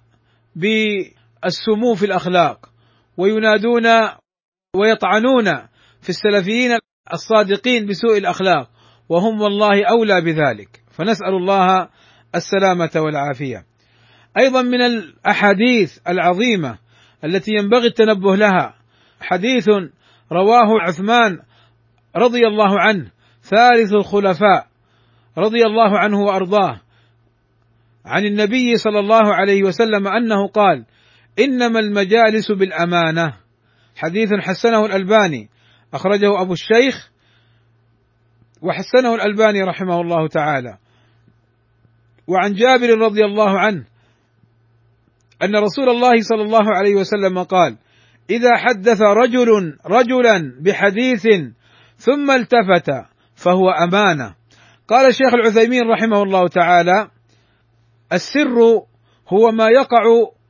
بالسمو في الأخلاق وينادون ويطعنون في السلفيين الصادقين بسوء الأخلاق، وهم والله أولى بذلك، فنسأل الله السلامة والعافية. أيضا من الأحاديث العظيمة التي ينبغي التنبه لها حديث رواه عثمان رضي الله عنه ثالث الخلفاء رضي الله عنه وأرضاه عن النبي صلى الله عليه وسلم أنه قال: إنما المجالس بالأمانة. حديث حسنه الألباني، أخرجه أبو الشيخ وحسنه الألباني رحمه الله تعالى. وعن جابر رضي الله عنه أن رسول الله صلى الله عليه وسلم قال: إذا حدث رجلا بحديث ثم التفت فهو أمانة. قال الشيخ العثيمين رحمه الله تعالى: السر هو ما يقع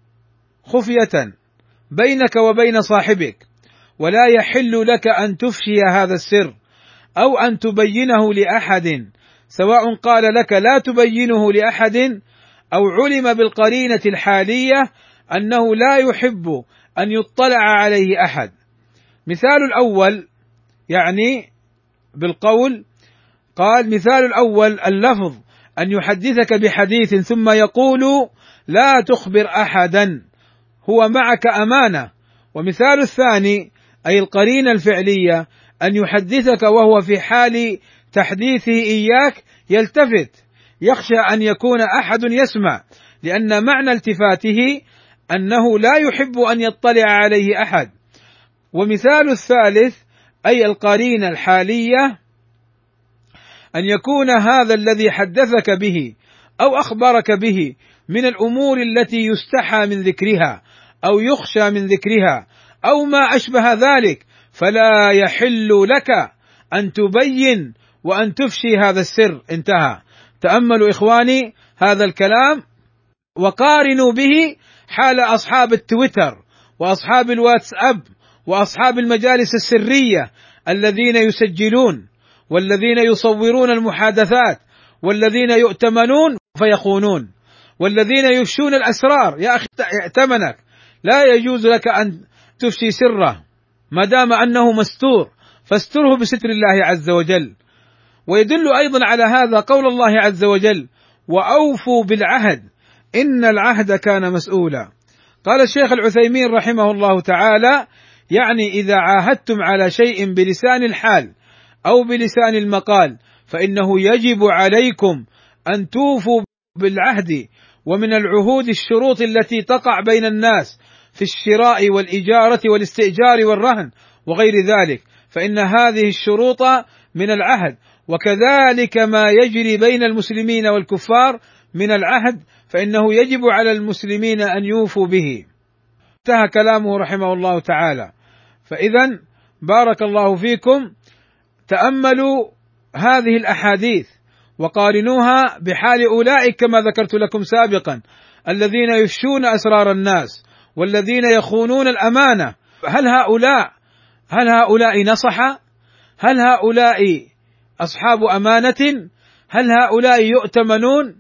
خفية بينك وبين صاحبك، ولا يحل لك أن تفشي هذا السر أو أن تبينه لأحد، سواء قال لك لا تبينه لأحد أو علم بالقرينة الحالية أنه لا يحب أن يطلع عليه أحد. مثال الأول يعني بالقول، قال: مثال الأول اللفظ أن يحدثك بحديث ثم يقول لا تخبر أحدا، هو معك أمانة. ومثال الثاني أي القرينة الفعلية أن يحدثك وهو في حال تحديثه إياك يلتفت يخشى أن يكون أحد يسمع، لأن معنى التفاته أنه لا يحب أن يطلع عليه أحد. ومثال الثالث أي القرينة الحالية أن يكون هذا الذي حدثك به أو أخبرك به من الأمور التي يستحى من ذكرها أو يخشى من ذكرها أو ما أشبه ذلك، فلا يحل لك أن تبين وأن تفشي هذا السر. انتهى. تأملوا إخواني هذا الكلام وقارنوا به حال أصحاب التويتر وأصحاب الواتساب وأصحاب المجالس السرية الذين يسجلون والذين يصورون المحادثات والذين يؤتمنون فيخونون والذين يفشون الأسرار. يا أخي ائتمنك، لا يجوز لك أن تفشي سره ما دام أنه مستور، فاستره بستر الله عز وجل. ويدل أيضا على هذا قول الله عز وجل: وأوفوا بالعهد إن العهد كان مسؤولا. قال الشيخ العثيمين رحمه الله تعالى: يعني إذا عاهدتم على شيء بلسان الحال أو بلسان المقال فإنه يجب عليكم أن توفوا بالعهد. ومن العهود الشروط التي تقع بين الناس في الشراء والإجارة والاستئجار والرهن وغير ذلك، فإن هذه الشروط من العهد، وكذلك ما يجري بين المسلمين والكفار من العهد فإنه يجب على المسلمين أن يوفوا به. انتهى كلامه رحمه الله تعالى. فإذا بارك الله فيكم، تأملوا هذه الأحاديث وقارنوها بحال أولئك كما ذكرت لكم سابقا الذين يفشون أسرار الناس والذين يخونون الأمانة. هل هؤلاء نصحة؟ هل هؤلاء أصحاب أمانة؟ هل هؤلاء يؤتمنون؟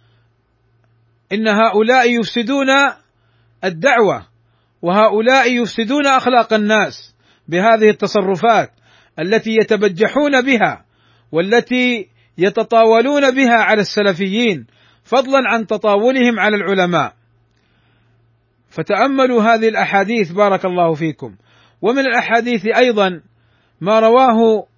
إن هؤلاء يفسدون الدعوة، وهؤلاء يفسدون أخلاق الناس بهذه التصرفات التي يتبجحون بها والتي يتطاولون بها على السلفيين، فضلا عن تطاولهم على العلماء. فتأملوا هذه الأحاديث بارك الله فيكم. ومن الأحاديث أيضا ما رواه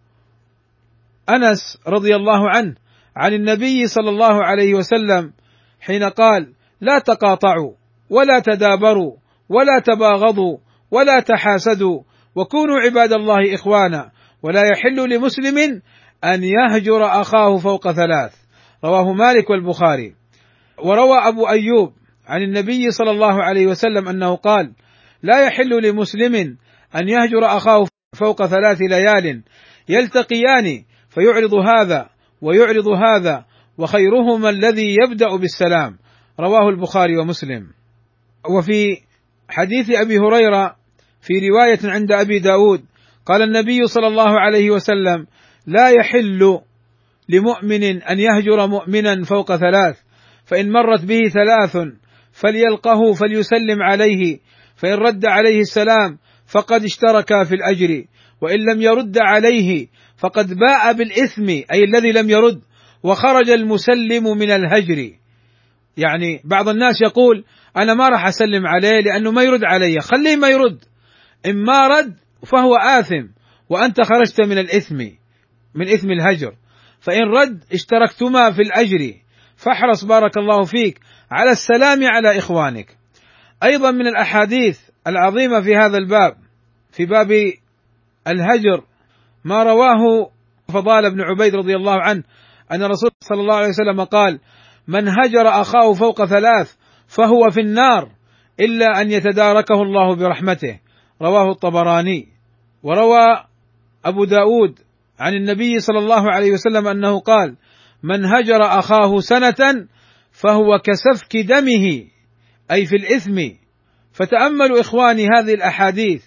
أنس رضي الله عنه عن النبي صلى الله عليه وسلم حين قال: لا تقاطعوا ولا تدابروا ولا تباغضوا ولا تحاسدوا وكونوا عباد الله إخوانا، ولا يحل لمسلم أن يهجر أخاه فوق ثلاث. رواه مالك والبخاري. وروى أبو أيوب عن النبي صلى الله عليه وسلم أنه قال: لا يحل لمسلم أن يهجر أخاه فوق 3 ليال يلتقيان فيعرض هذا ويعرض هذا وخيرهما الذي يبدأ بالسلام. رواه البخاري ومسلم. وفي حديث أبي هريرة في رواية عند أبي داود قال النبي صلى الله عليه وسلم: لا يحل لمؤمن أن يهجر مؤمنا فوق 3، فإن مرت به 3 فليلقه فليسلم عليه، فإن رد عليه السلام فقد اشترك في الأجر، وإن لم يرد عليه فقد باء بالإثم أي الذي لم يرد، وخرج المسلم من الهجر. يعني بعض الناس يقول أنا ما راح أسلم عليه لأنه ما يرد علي، خليه ما يرد، إن ما رد فهو آثم وأنت خرجت من الإثم، من إثم الهجر، فإن رد اشتركتما في الأجر، فاحرص بارك الله فيك على السلام على إخوانك. أيضا من الأحاديث العظيمة في هذا الباب، في باب الهجر، ما رواه فضال بن عبيد رضي الله عنه أن الرسول صلى الله عليه وسلم قال: من هجر أخاه فوق 3 فهو في النار إلا أن يتداركه الله برحمته، رواه الطبراني. وروى أبو داود عن النبي صلى الله عليه وسلم أنه قال: من هجر أخاه سنة فهو كسفك دمه، أي في الإثم. فتأملوا إخواني هذه الأحاديث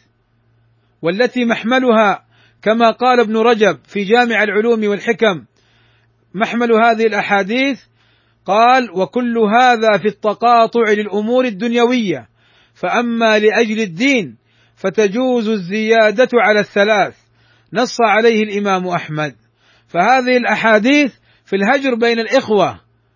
والتي محملها كما قال ابن رجب في جامع العلوم والحكم، محمل هذه الأحاديث قال: وكل هذا في التقاطع للأمور الدنيوية، فأما لأجل الدين فتجوز الزيادة على 3، نص عليه الإمام أحمد. فهذه الأحاديث في الهجر بين الإخوة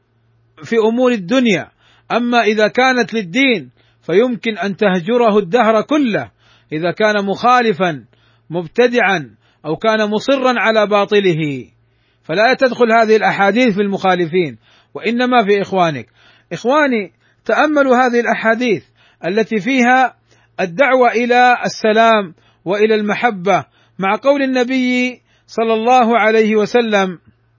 في أمور الدنيا، أما إذا كانت للدين فيمكن أن تهجره الدهر كله إذا كان مخالفا مبتدعا أو كان مصرا على باطله، فلا تدخل هذه الأحاديث في المخالفين وإنما في إخوانك. إخواني، تأملوا هذه الأحاديث التي فيها الدعوة إلى السلام وإلى المحبة، مع قول النبي صلى الله عليه وسلم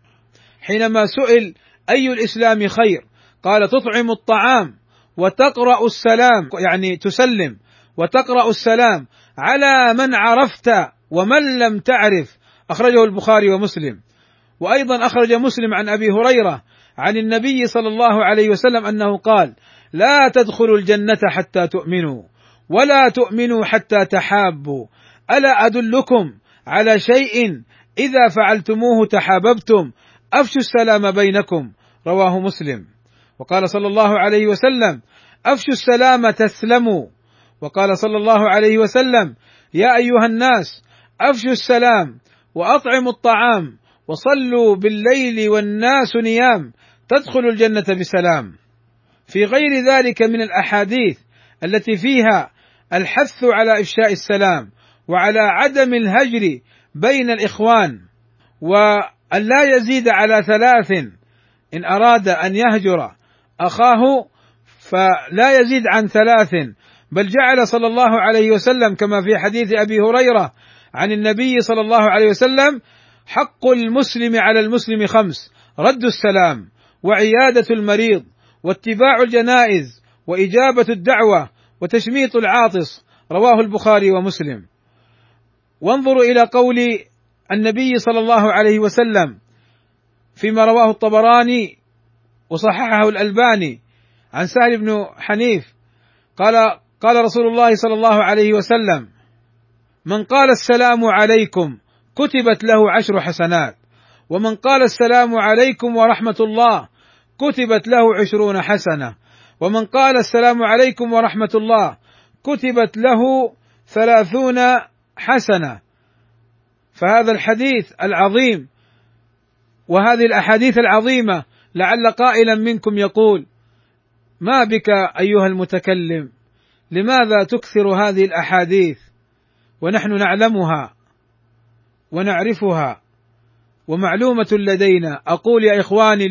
حينما سئل أي الإسلام خير قال: تطعم الطعام وتقرأ السلام، يعني تسلم وتقرأ السلام على من عرفت ومن لم تعرف، أخرجه البخاري ومسلم. وأيضا أخرج مسلم عن أبي هريرة عن النبي صلى الله عليه وسلم أنه قال: لا تدخلوا الجنة حتى تؤمنوا ولا تؤمنوا حتى تحابوا، ألا أدلكم على شيء إذا فعلتموه تحاببتم، أفشوا السلام بينكم، رواه مسلم. وقال صلى الله عليه وسلم: أفشوا السلام تسلموا. وقال صلى الله عليه وسلم: يا أيها الناس أفشوا السلام وأطعموا الطعام وصلوا بالليل والناس نيام تدخلوا الجنة بسلام. في غير ذلك من الأحاديث التي فيها الحث على إفشاء السلام وعلى عدم الهجر بين الإخوان، وأن لا يزيد على 3 إن أراد أن يهجر أخاه فلا يزيد عن 3، بل جعل صلى الله عليه وسلم كما في حديث أبي هريرة عن النبي صلى الله عليه وسلم: حق المسلم على المسلم 5: رد السلام وعيادة المريض واتباع الجنائز وإجابة الدعوة وتشميط العاطس، رواه البخاري ومسلم. وانظروا إلى قول النبي صلى الله عليه وسلم فيما رواه الطبراني وصححه الألباني عن سهل بن حنيف قال رسول الله صلى الله عليه وسلم: من قال السلام عليكم كتبت له 10 حسنات، ومن قال السلام عليكم ورحمة الله كتبت له 20 حسنة، ومن قال السلام عليكم ورحمة الله كتبت له 30 حسنة. فهذا الحديث العظيم وهذه الأحاديث العظيمة لعل قائلا منكم يقول: ما بك أيها المتكلم، لماذا تكثر هذه الأحاديث ونحن نعلمها ونعرفها ومعلومة لدينا؟ أقول يا إخواني،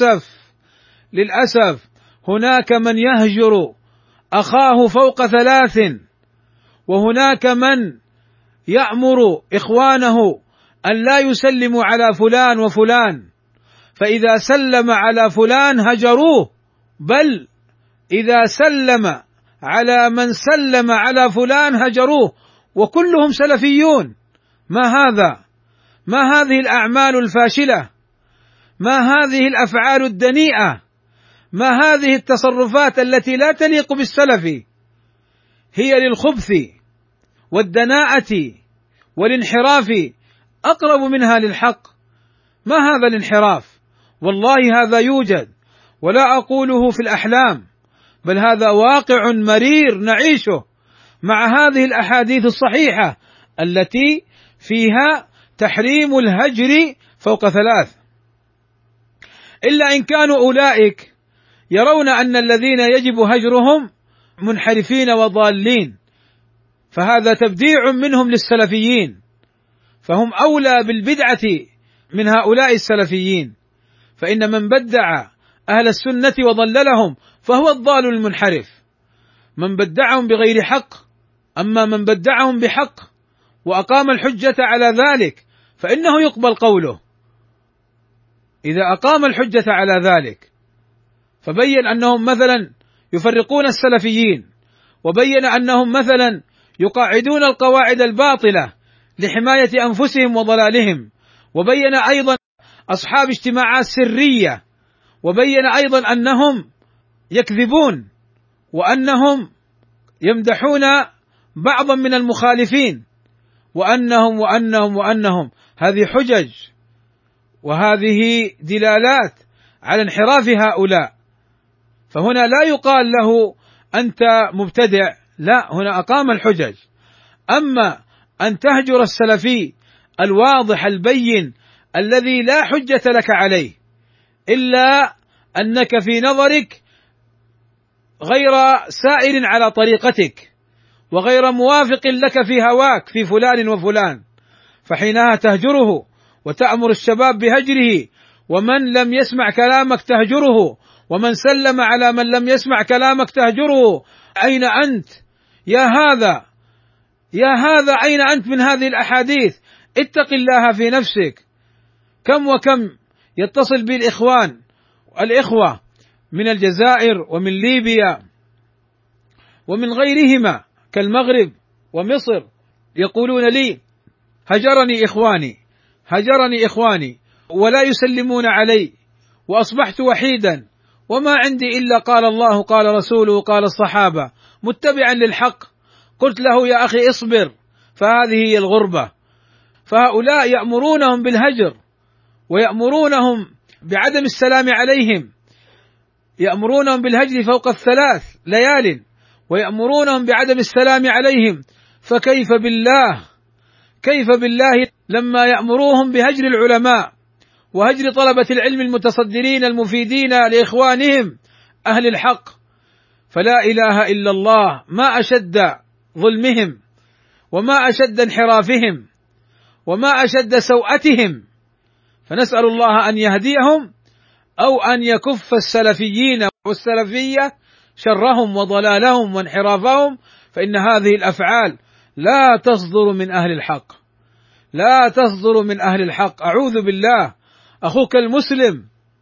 للأسف هناك من يهجر أخاه فوق 3، وهناك من يأمر إخوانه أن لا يسلموا على فلان وفلان، فإذا سلم على فلان هجروه، بل إذا سلم على من سلم على فلان هجروه، وكلهم سلفيون. ما هذا؟ ما هذه الأعمال الفاشلة؟ ما هذه الأفعال الدنيئة؟ ما هذه التصرفات التي لا تليق بالسلف؟ هي للخبث والدناءة والانحراف أقرب منها للحق. ما هذا الانحراف؟ والله هذا يوجد، ولا أقوله في الأحلام، بل هذا واقع مرير نعيشه مع هذه الأحاديث الصحيحة التي فيها تحريم الهجر فوق 3. إلا إن كانوا أولئك يرون أن الذين يجب هجرهم منحرفين وضالين، فهذا تبديع منهم للسلفيين، فهم أولى بالبدعة من هؤلاء السلفيين، فإن من بدع أهل السنة وضللهم فهو الضال المنحرف، من بدعهم بغير حق. أما من بدعهم بحق وأقام الحجة على ذلك فإنه يقبل قوله، إذا أقام الحجة على ذلك فبين أنهم مثلا يفرقون السلفيين، وبين أنهم مثلا يقاعدون القواعد الباطلة لحماية أنفسهم وضلالهم، وبين أيضا أصحاب اجتماعات سرية، وبين أيضا أنهم يكذبون وأنهم يمدحون بعضا من المخالفين، وأنهم هذه حجج وهذه دلالات على انحراف هؤلاء، فهنا لا يقال له أنت مبتدع، لا، هنا أقام الحجج. أما أن تهجر السلفي الواضح البين الذي لا حجة لك عليه إلا أنك في نظرك غير سائر على طريقتك وغير موافق لك في هواك في فلان وفلان، فحينها تهجره وتأمر الشباب بهجره، ومن لم يسمع كلامك تهجره، ومن سلم على من لم يسمع كلامك تهجره. أين أنت يا هذا أين أنت من هذه الأحاديث؟ اتق الله في نفسك. كم وكم يتصل بي الإخوة من الجزائر ومن ليبيا ومن غيرهما كالمغرب ومصر، يقولون لي هجرني إخواني ولا يسلمون علي، وأصبحت وحيدا وما عندي إلا قال الله قال رسوله قال الصحابة متبعا للحق. قلت له يا أخي اصبر، فهذه هي الغربة. فهؤلاء يأمرونهم بالهجر ويأمرونهم بعدم السلام عليهم، يأمرونهم بالهجر فوق 3 ليال، ويأمرونهم بعدم السلام عليهم، فكيف بالله لما يأمروهم بهجر العلماء وهجر طلبة العلم المتصدرين المفيدين لإخوانهم أهل الحق. فلا إله إلا الله، ما أشد ظلمهم وما أشد انحرافهم وما أشد سوءتهم، فنسأل الله أن يهديهم أو أن يكف السلفيين والسلفية شرهم وضلالهم وانحرافهم، فإن هذه الأفعال لا تصدر من أهل الحق. أعوذ بالله، أخوك المسلم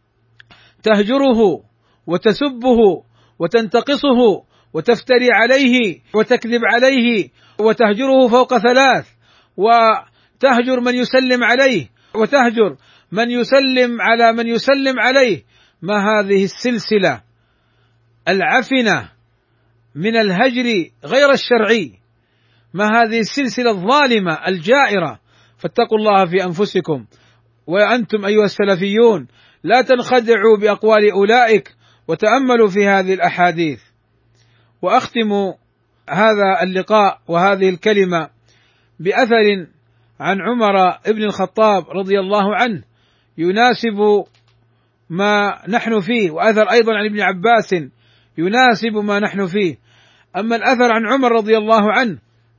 تهجره وتسبه وتنتقصه وتفتري عليه وتكذب عليه وتهجره فوق 3، وتهجر من يسلم عليه وتهجر من يسلم على من يسلم عليه. ما هذه السلسلة العفنة من الهجر غير الشرعي؟ ما هذه السلسلة الظالمة الجائرة؟ فاتقوا الله في أنفسكم، وأنتم أيها السلفيون لا تنخدعوا بأقوال أولئك، وتأملوا في هذه الأحاديث. وأختم هذا اللقاء وهذه الكلمة بأثر عن عمر بن الخطاب رضي الله عنه يناسب ما نحن فيه، وأثر أيضا عن ابن عباس يناسب ما نحن فيه. أما الأثر عن عمر رضي الله عنه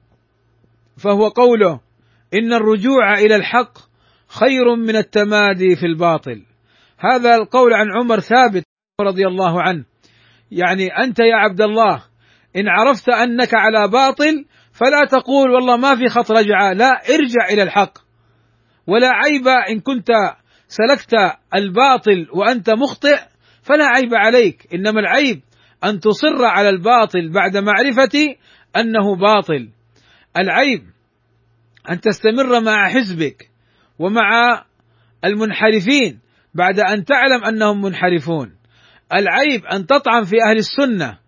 فهو قوله: إن الرجوع إلى الحق خير من التمادي في الباطل. هذا القول عن عمر ثابت رضي الله عنه، يعني أنت يا عبد الله إن عرفت أنك على باطل فلا تقول والله ما في خط رجعة، لا، ارجع إلى الحق. ولا عيب إن كنت سلكت الباطل وأنت مخطئ، فلا عيب عليك، إنما العيب أن تصر على الباطل بعد معرفة أنه باطل. العيب أن تستمر مع حزبك ومع المنحرفين بعد أن تعلم أنهم منحرفون. العيب أن تطعن في أهل السنة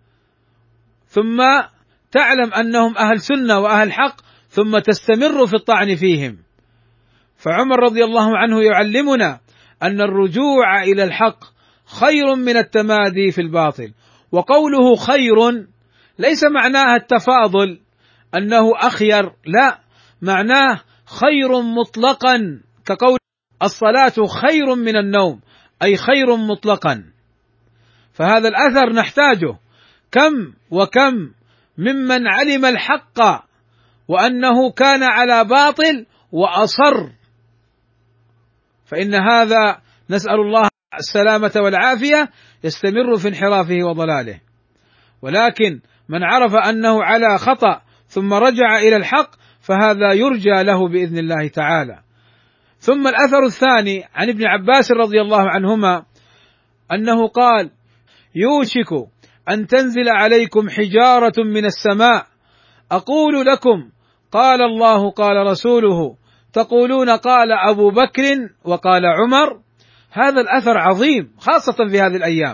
ثم تعلم أنهم أهل سنة وأهل حق ثم تستمر في الطعن فيهم. فعمر رضي الله عنه يعلمنا أن الرجوع إلى الحق خير من التمادي في الباطل. وقوله خير ليس معناه التفاضل أنه أخير، لا، معناه خير مطلقا، كقول الصلاة خير من النوم، أي خير مطلقا. فهذا الأثر نحتاجه. كم وكم ممن علم الحق وأنه كان على باطل وأصر، فإن هذا نسأل الله السلامة والعافية يستمر في انحرافه وضلاله. ولكن من عرف أنه على خطأ ثم رجع إلى الحق فهذا يرجى له بإذن الله تعالى. ثم الأثر الثاني عن ابن عباس رضي الله عنهما أنه قال: يوشك أن تنزل عليكم حجارة من السماء أقول لكم قال الله قال رسوله تقولون قال أبو بكر وقال عمر. هذا الأثر عظيم خاصة في هذه الأيام،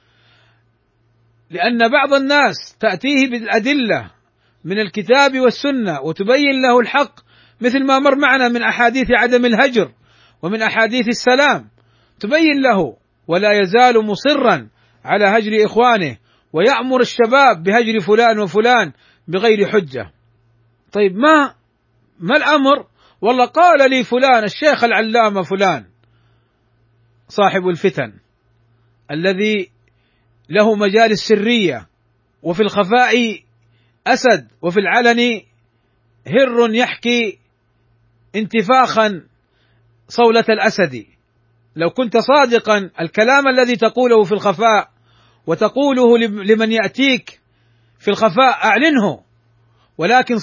لأن بعض الناس تأتيه بالأدلة من الكتاب والسنة وتبين له الحق، مثل ما مر معنا من أحاديث عدم الهجر ومن أحاديث السلام، تبين له ولا يزال مصرا على هجر إخوانه ويأمر الشباب بهجر فلان وفلان بغير حجة. طيب ما الأمر؟ والله قال لي فلان الشيخ العلامة فلان صاحب الفتن الذي له مجالس سرية وفي الخفاء أسد وفي العلن هر يحكي انتفاخا صولة الأسد. لو كنت صادقا الكلام الذي تقوله في الخفاء وتقوله لمن يأتيك في الخفاء أعلنه، ولكن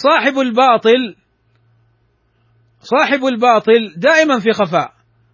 صاحب الباطل دائما في خفاء،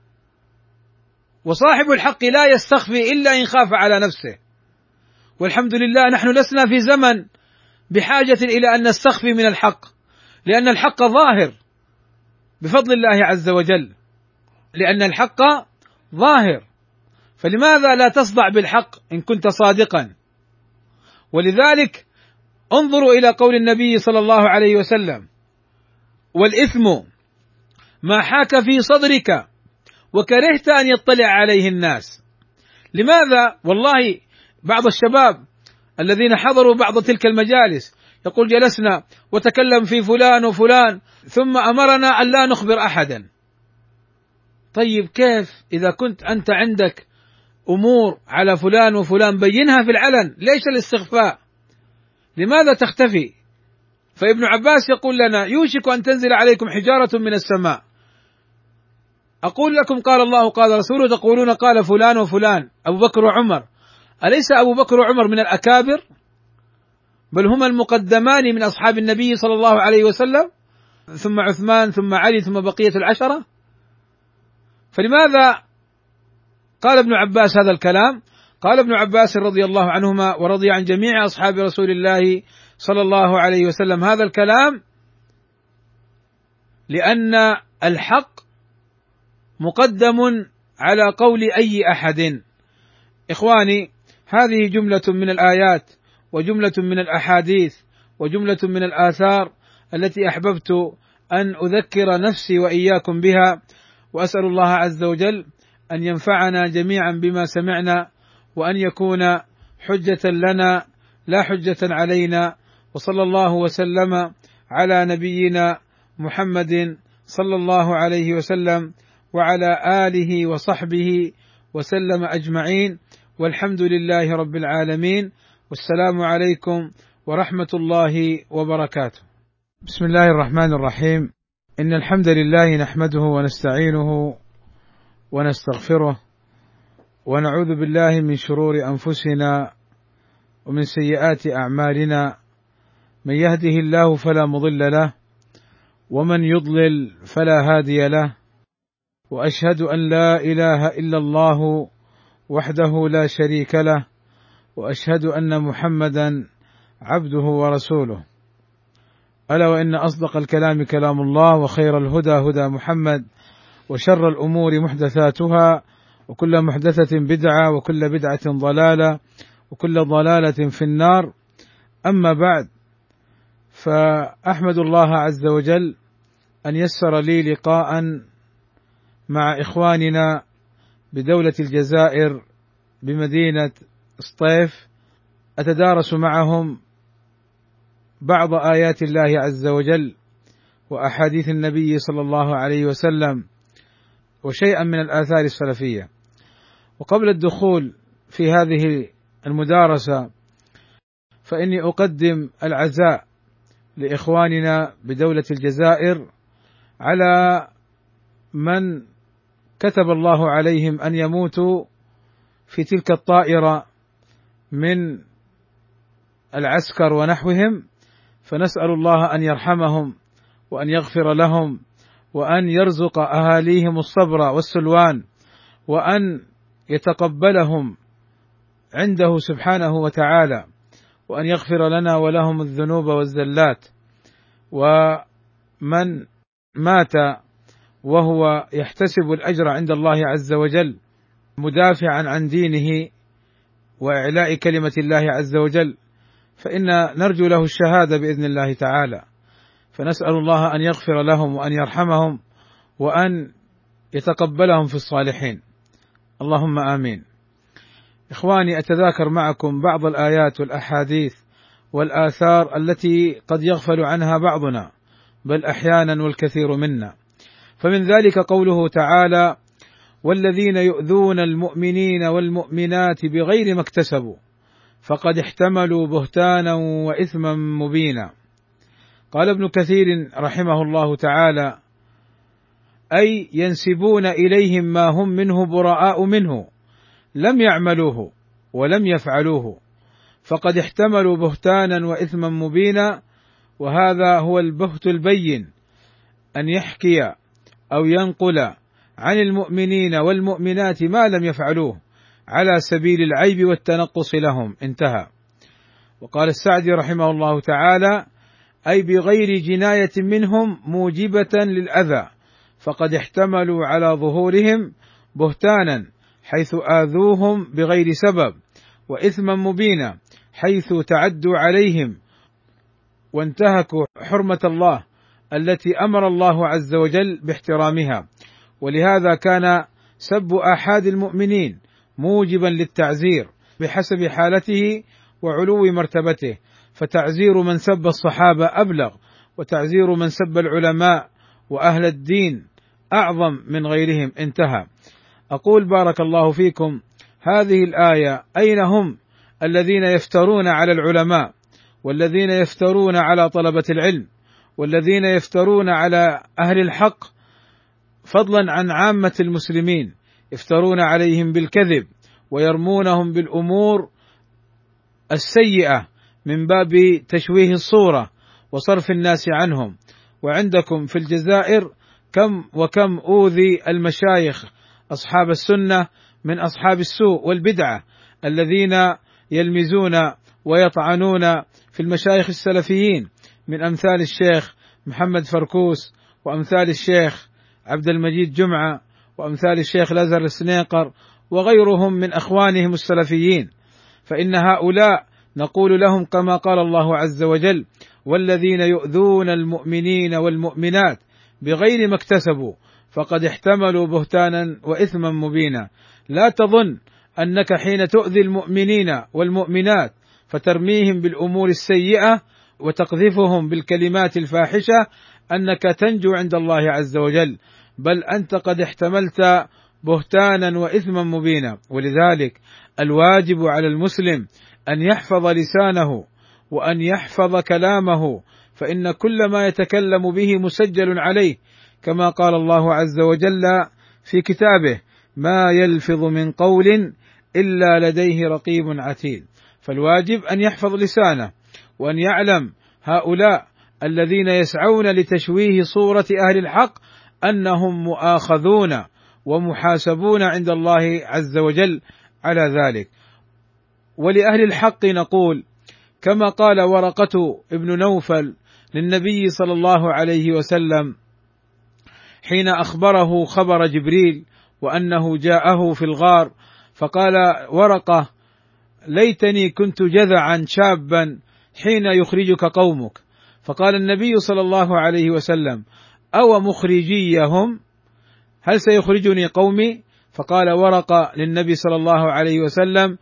وصاحب الحق لا يستخفي إلا إن خاف على نفسه. والحمد لله نحن لسنا في زمن بحاجة إلى أن نستخفي من الحق، لأن الحق ظاهر بفضل الله عز وجل، لأن الحق ظاهر، فلماذا لا تصدع بالحق إن كنت صادقا؟ ولذلك انظروا إلى قول النبي صلى الله عليه وسلم: والإثم ما حاك في صدرك وكرهت أن يطلع عليه الناس. لماذا؟ والله بعض الشباب الذين حضروا بعض تلك المجالس يقول: جلسنا وتكلم في فلان وفلان ثم أمرنا أن لا نخبر أحدا. طيب كيف إذا كنت أنت عندك أمور على فلان وفلان بينها في العلن، ليش الاستخفاء؟ لماذا تختفي؟ فابن عباس يقول لنا: يوشك أن تنزل عليكم حجارة من السماء أقول لكم قال الله قال رسوله تقولون قال فلان وفلان أبو بكر وعمر. أليس أبو بكر وعمر من الأكابر؟ بل هما المقدمان من أصحاب النبي صلى الله عليه وسلم، ثم عثمان ثم علي ثم بقية العشرة. فلماذا قال ابن عباس هذا الكلام؟ قال ابن عباس رضي الله عنهما ورضي عن جميع أصحاب رسول الله صلى الله عليه وسلم هذا الكلام لأن الحق مقدم على قول أي أحد. إخواني، هذه جملة من الآيات وجملة من الأحاديث وجملة من الآثار التي أحببت أن أذكر نفسي وإياكم بها، وأسأل الله عز وجل أن ينفعنا جميعا بما سمعنا، وأن يكون حجة لنا لا حجة علينا. وصلى الله وسلم على نبينا محمد صلى الله عليه وسلم وعلى آله وصحبه وسلم أجمعين، والحمد لله رب العالمين، والسلام عليكم ورحمة الله وبركاته. بسم الله الرحمن الرحيم. إن الحمد لله نحمده ونستعينه ونستغفره ونعوذ بالله من شرور أنفسنا ومن سيئات أعمالنا، من يهده الله فلا مضل له ومن يضلل فلا هادي له، وأشهد أن لا إله إلا الله وحده لا شريك له، وأشهد أن محمدا عبده ورسوله. ألا وإن أصدق الكلام كلام الله، وخير الهدى هدى محمد، وشر الأمور محدثاتها، وكل محدثة بدعة، وكل بدعة ضلالة، وكل ضلالة في النار. أما بعد، فأحمد الله عز وجل أن يسر لي لقاء مع إخواننا بدولة الجزائر بمدينة سطيف، أتدارس معهم بعض آيات الله عز وجل وأحاديث النبي صلى الله عليه وسلم وشيئا من الآثار السلفية. وقبل الدخول في هذه المدارسة، فإني أقدم العزاء لإخواننا بدولة الجزائر على من كتب الله عليهم أن يموتوا في تلك الطائرة من العسكر ونحوهم، فنسأل الله أن يرحمهم وأن يغفر لهم وأن يرزق أهاليهم الصبر والسلوان، وأن يتقبلهم عنده سبحانه وتعالى، وأن يغفر لنا ولهم الذنوب والزلات. ومن مات وهو يحتسب الأجر عند الله عز وجل مدافعا عن دينه وإعلاء كلمة الله عز وجل، فإن نرجو له الشهادة بإذن الله تعالى، فنسأل الله أن يغفر لهم وأن يرحمهم وأن يتقبلهم في الصالحين، اللهم آمين. إخواني، أتذاكر معكم بعض الآيات والأحاديث والآثار التي قد يغفل عنها بعضنا، بل أحيانا والكثير منا. فمن ذلك قوله تعالى: والذين يؤذون المؤمنين والمؤمنات بغير ما اكتسبوا فقد احتملوا بهتانا وإثما مبينا. قال ابن كثير رحمه الله تعالى: أي ينسبون إليهم ما هم منه براء منه، لم يعملوه ولم يفعلوه، فقد احتملوا بهتانا وإثما مبينا. وهذا هو البهت البين، أن يحكي أو ينقل عن المؤمنين والمؤمنات ما لم يفعلوه على سبيل العيب والتنقص لهم. انتهى. وقال السعدي رحمه الله تعالى: أي بغير جناية منهم موجبة للأذى، فقد احتملوا على ظهورهم بهتانا حيث آذوهم بغير سبب، وإثما مبينا حيث تعدوا عليهم وانتهكوا حرمة الله التي أمر الله عز وجل باحترامها. ولهذا كان سب آحاد المؤمنين موجبا للتعزير بحسب حالته وعلو مرتبته، فتعزير من سب الصحابة أبلغ، وتعزير من سب العلماء وأهل الدين أعظم من غيرهم. انتهى. أقول بارك الله فيكم: هذه الآية أين هم الذين يفترون على العلماء، والذين يفترون على طلبة العلم، والذين يفترون على أهل الحق، فضلا عن عامة المسلمين، يفترون عليهم بالكذب ويرمونهم بالأمور السيئة من باب تشويه الصورة وصرف الناس عنهم. وعندكم في الجزائر كم وكم أوذي المشايخ أصحاب السنة من أصحاب السوء والبدعة الذين يلمزون ويطعنون في المشايخ السلفيين، من أمثال الشيخ محمد فركوس، وأمثال الشيخ عبد المجيد جمعة، وأمثال الشيخ الأزهر السنيقر، وغيرهم من أخوانهم السلفيين. فإن هؤلاء نقول لهم كما قال الله عز وجل: والذين يؤذون المؤمنين والمؤمنات بغير ما اكتسبوا فقد احتملوا بهتانا وإثما مبينا. لا تظن أنك حين تؤذي المؤمنين والمؤمنات فترميهم بالأمور السيئة وتقذفهم بالكلمات الفاحشة أنك تنجو عند الله عز وجل، بل أنت قد احتملت بهتانا وإثما مبينا. ولذلك الواجب على المسلم أن يحفظ لسانه وأن يحفظ كلامه، فإن كل ما يتكلم به مسجل عليه، كما قال الله عز وجل في كتابه: ما يلفظ من قول إلا لديه رقيب عتيد. فالواجب أن يحفظ لسانه، وأن يعلم هؤلاء الذين يسعون لتشويه صورة أهل الحق أنهم مؤاخذون ومحاسبون عند الله عز وجل على ذلك. ولأهل الحق نقول كما قال ورقة ابن نوفل للنبي صلى الله عليه وسلم حين أخبره خبر جبريل وأنه جاءه في الغار، فقال ورقة: ليتني كنت جذعا شابا حين يخرجك قومك. فقال النبي صلى الله عليه وسلم: أو مخرجيهم؟ هل سيخرجني قومي؟ فقال ورقة للنبي صلى الله عليه وسلم: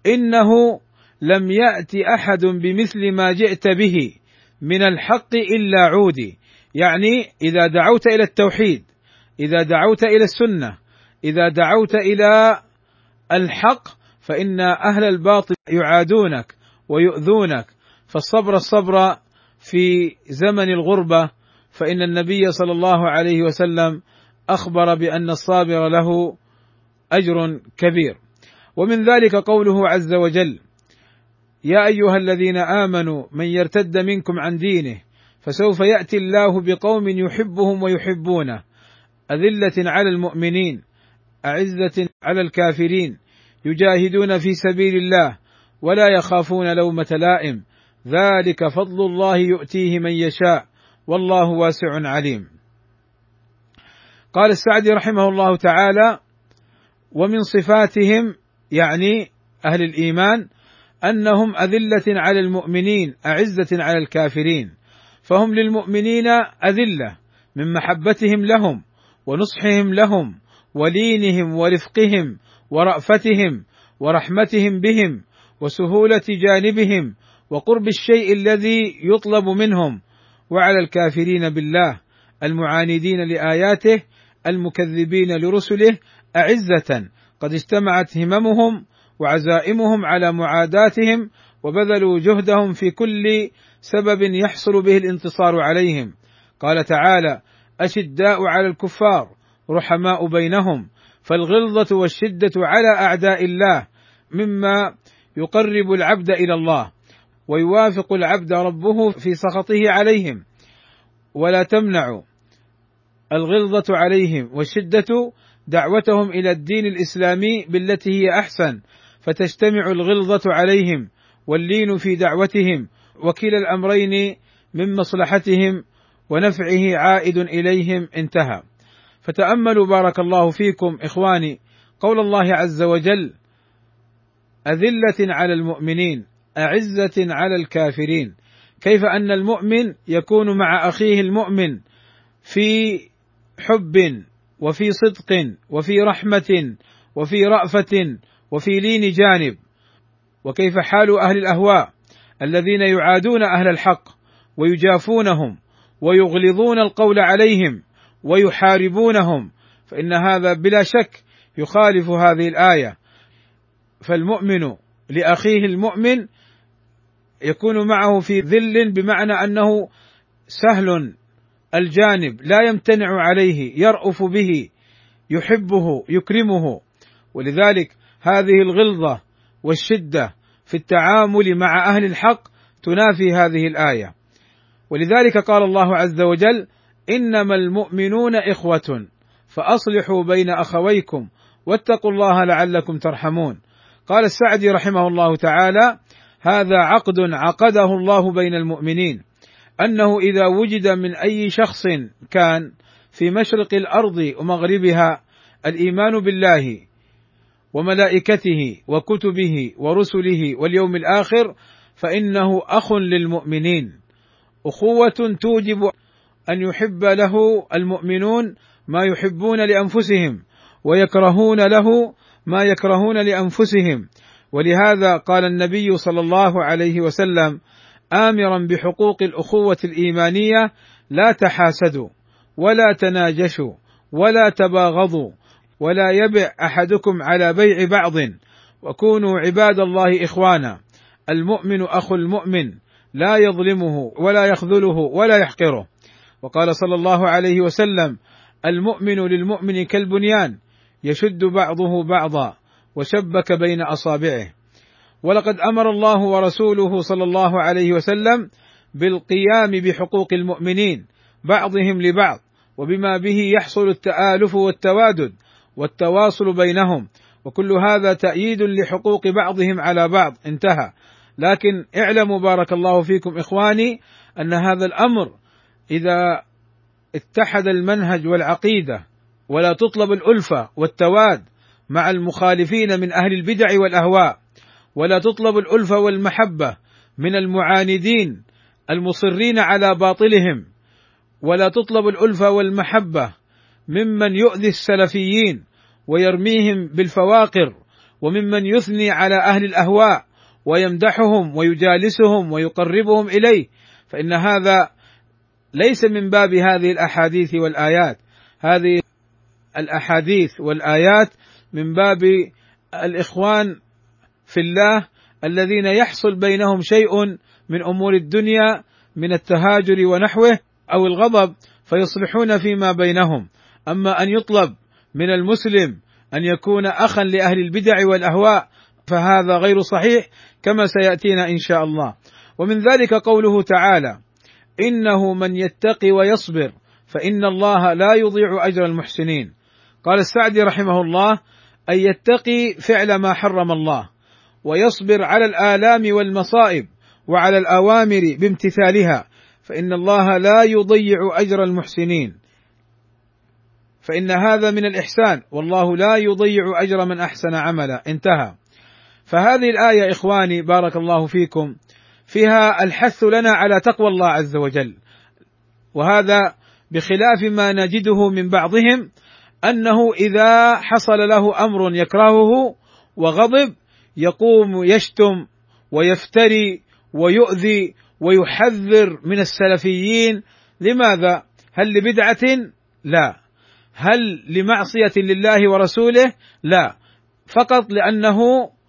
إنه لم يأت أحد بمثل ما جئت به من الحق إلا عودي. يعني إذا دعوت إلى التوحيد، إذا دعوت إلى السنة، إذا دعوت إلى الحق، فإن أهل الباطل يعادونك ويؤذونك، الصبر في زمن الغربة، فإن النبي صلى الله عليه وسلم أخبر بأن الصابر له أجر كبير. ومن ذلك قوله عز وجل: يا أيها الذين آمنوا من يرتد منكم عن دينه فسوف يأتي الله بقوم يحبهم ويحبونه أذلة على المؤمنين أعزة على الكافرين يجاهدون في سبيل الله ولا يخافون لومة لائم ذلك فضل الله يؤتيه من يشاء والله واسع عليم. قال السعدي رحمه الله تعالى: ومن صفاتهم يعني أهل الإيمان أنهم أذلة على المؤمنين أعزة على الكافرين، فهم للمؤمنين أذلة من محبتهم لهم ونصحهم لهم ولينهم ورفقهم ورأفتهم ورحمتهم بهم وسهولة جانبهم وقرب الشيء الذي يطلب منهم، وعلى الكافرين بالله المعاندين لآياته المكذبين لرسله أعزة قد اجتمعت هممهم وعزائمهم على معاداتهم وبذلوا جهدهم في كل سبب يحصل به الانتصار عليهم. قال تعالى: أشداء على الكفار رحماء بينهم، فالغلظة والشدة على أعداء الله مما يقرب العبد إلى الله ويوافق العبد ربه في سخطه عليهم، ولا تمنع الغلظة عليهم والشدة دعوتهم إلى الدين الإسلامي بالتي هي أحسن، فتجتمع الغلظة عليهم واللين في دعوتهم، وكلا الأمرين من مصلحتهم ونفعه عائد إليهم. انتهى. فتأملوا بارك الله فيكم إخواني قول الله عز وجل: أذلة على المؤمنين أعزة على الكافرين، كيف أن المؤمن يكون مع أخيه المؤمن في حب وفي صدق وفي رحمة وفي رأفة وفي لين جانب، وكيف حال أهل الأهواء الذين يعادون أهل الحق ويجافونهم ويغلظون القول عليهم ويحاربونهم، فإن هذا بلا شك يخالف هذه الآية. فالمؤمن لأخيه المؤمن يكون معه في ذل، بمعنى أنه سهل الجانب لا يمتنع عليه، يرأف به، يحبه، يكرمه. ولذلك هذه الغلظة والشدة في التعامل مع أهل الحق تنافي هذه الآية. ولذلك قال الله عز وجل: إنما المؤمنون إخوة فأصلحوا بين أخويكم واتقوا الله لعلكم ترحمون. قال السعدي رحمه الله تعالى: هذا عقد عقده الله بين المؤمنين، أنه إذا وجد من أي شخص كان في مشرق الأرض ومغربها الإيمان بالله وملائكته وكتبه ورسله واليوم الآخر فإنه أخ للمؤمنين، أخوة توجب أن يحب له المؤمنون ما يحبون لأنفسهم ويكرهون له ما يكرهون لأنفسهم. ولهذا قال النبي صلى الله عليه وسلم آمرا بحقوق الأخوة الإيمانية: لا تحاسدوا ولا تناجشوا ولا تباغضوا ولا يبع أحدكم على بيع بعض وكونوا عباد الله إخوانا. المؤمن أخو المؤمن لا يظلمه ولا يخذله ولا يحقره. وقال صلى الله عليه وسلم: المؤمن للمؤمن كالبنيان يشد بعضه بعضا وشبك بين أصابعه. ولقد أمر الله ورسوله صلى الله عليه وسلم بالقيام بحقوق المؤمنين بعضهم لبعض، وبما به يحصل التآلف والتوادد والتواصل بينهم، وكل هذا تأييد لحقوق بعضهم على بعض. انتهى. لكن اعلموا بارك الله فيكم إخواني أن هذا الأمر إذا اتحد المنهج والعقيدة ولا تطلب الألفة والتواد مع المخالفين من أهل البدع والأهواء، ولا تطلب الألفة والمحبة من المعاندين المصرين على باطلهم، ولا تطلب الألفة والمحبة ممن يؤذي السلفيين ويرميهم بالفواقر، وممن يثني على أهل الأهواء ويمدحهم ويجالسهم ويقربهم إليه، فإن هذا ليس من باب هذه الأحاديث والآيات. هذه الأحاديث والآيات من باب الإخوان في الله الذين يحصل بينهم شيء من أمور الدنيا من التهاجر ونحوه أو الغضب فيصلحون فيما بينهم. أما أن يطلب من المسلم أن يكون أخا لأهل البدع والأهواء فهذا غير صحيح كما سيأتينا إن شاء الله. ومن ذلك قوله تعالى: إنه من يتقي ويصبر فإن الله لا يضيع أجر المحسنين. قال السعدي رحمه الله: أن يتقي فعل ما حرم الله، ويصبر على الآلام والمصائب وعلى الأوامر بامتثالها، فإن الله لا يضيع أجر المحسنين، فإن هذا من الإحسان، والله لا يضيع أجر من أحسن عملا. انتهى. فهذه الآية إخواني بارك الله فيكم فيها الحث لنا على تقوى الله عز وجل، وهذا بخلاف ما نجده من بعضهم أنه إذا حصل له أمر يكرهه وغضب يقوم يشتم ويفتري ويؤذي ويحذر من السلفيين. لماذا؟ هل لبدعة؟ لا. هل لمعصية لله ورسوله؟ لا، فقط لأنه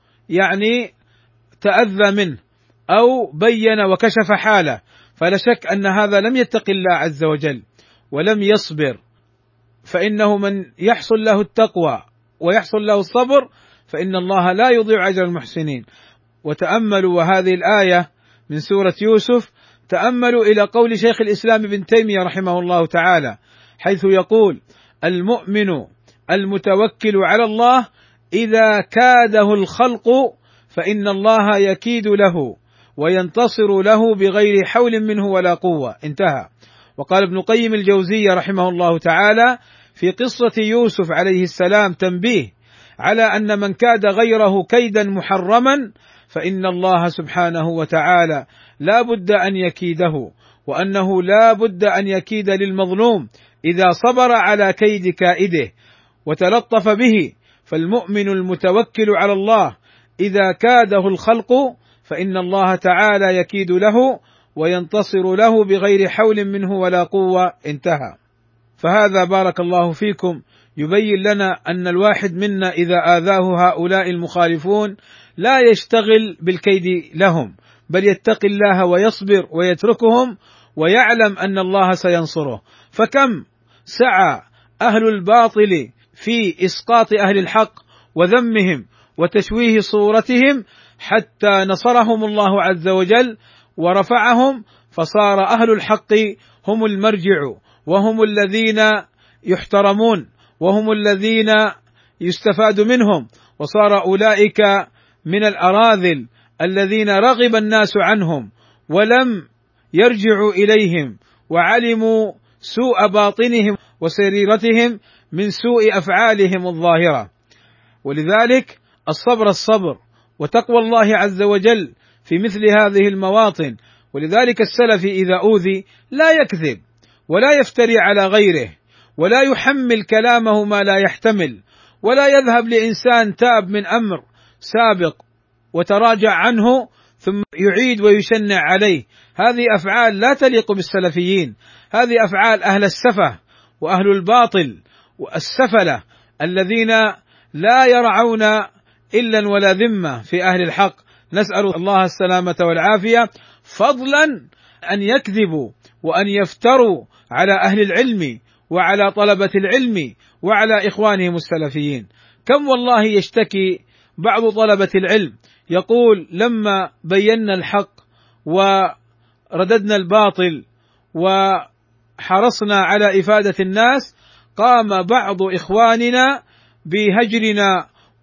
تأذى منه أو بين وكشف حاله، فلا شك أن هذا لم يتق الله عز وجل ولم يصبر. فإنه من يحصل له التقوى ويحصل له الصبر فإن الله لا يضيع أجر المحسنين. وتأملوا، وهذه الآية من سورة يوسف، تأملوا إلى قول شيخ الإسلام ابن تيمية رحمه الله تعالى حيث يقول: المؤمن المتوكل على الله إذا كاده الخلق فإن الله يكيد له وينتصر له بغير حول منه ولا قوة. انتهى. وقال ابن قيم الجوزية رحمه الله تعالى في قصة يوسف عليه السلام تنبيه على أن من كاد غيره كيدا محرما فإن الله سبحانه وتعالى لا بد أن يكيده، وأنه لا بد أن يكيد للمظلوم إذا صبر على كيد كائده وتلطف به. فالمؤمن المتوكل على الله إذا كاده الخلق فإن الله تعالى يكيد له وينتصر له بغير حول منه ولا قوة. انتهى. فهذا بارك الله فيكم يبين لنا أن الواحد منا إذا آذاه هؤلاء المخالفون لا يشتغل بالكيد لهم، بل يتقي الله ويصبر ويتركهم ويعلم أن الله سينصره. فكم سعى أهل الباطل في إسقاط أهل الحق وذمهم وتشويه صورتهم حتى نصرهم الله عز وجل ورفعهم، فصار أهل الحق هم المرجع وهم الذين يحترمون وهم الذين يستفاد منهم، وصار أولئك من الأراذل الذين رغب الناس عنهم ولم يرجعوا إليهم، وعلموا سوء باطنهم وسريرتهم من سوء أفعالهم الظاهرة. ولذلك الصبر وتقوى الله عز وجل في مثل هذه المواطن. ولذلك السلفي إذا أوذي لا يكذب ولا يفتري على غيره ولا يحمل كلامه ما لا يحتمل، ولا يذهب لإنسان تاب من أمر سابق وتراجع عنه ثم يعيد ويشنع عليه. هذه أفعال لا تليق بالسلفيين، هذه أفعال أهل السفه وأهل الباطل والسفلة الذين لا يرعون إلا ولا ذمة في أهل الحق. نسأل الله السلامة والعافية، فضلا أن يكذبوا وأن يفتروا على أهل العلم وعلى طلبة العلم وعلى إخوانهم السلفيين. كم والله يشتكي بعض طلبة العلم يقول: لما بينا الحق ورددنا الباطل وحرصنا على إفادة الناس قام بعض إخواننا بهجرنا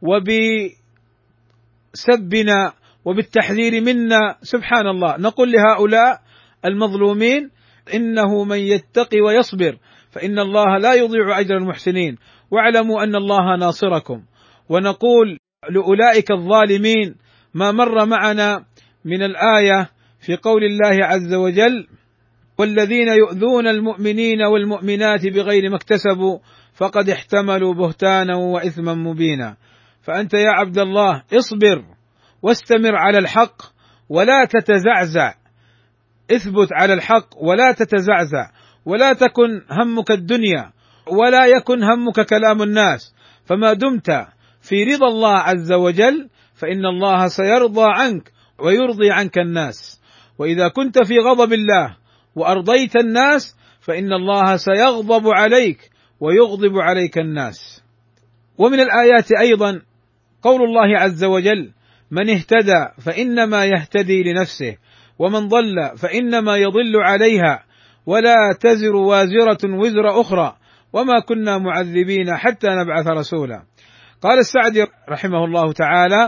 وبسبنا وبالتحذير منا. سبحان الله. نقول لهؤلاء المظلومين: إنه من يتقي ويصبر فإن الله لا يضيع أجر المحسنين، واعلموا أن الله ناصركم. ونقول لأولئك الظالمين ما مر معنا من الآية في قول الله عز وجل: والذين يؤذون المؤمنين والمؤمنات بغير ما اكتسبوا فقد احتملوا بهتانا وإثما مبينا. فأنت يا عبد الله اصبر واستمر على الحق ولا تتزعزع، اثبت على الحق ولا تتزعزع، ولا تكن همك الدنيا ولا يكن همك كلام الناس، فما دمت في رضا الله عز وجل فإن الله سيرضى عنك ويرضي عنك الناس، وإذا كنت في غضب الله وأرضيت الناس فإن الله سيغضب عليك ويغضب عليك الناس. ومن الآيات أيضا قول الله عز وجل: من اهتدى فإنما يهتدي لنفسه ومن ضل فإنما يضل عليها ولا تزر وازرة وزر أخرى وما كنا معذبين حتى نبعث رسولا. قال السعدي رحمه الله تعالى: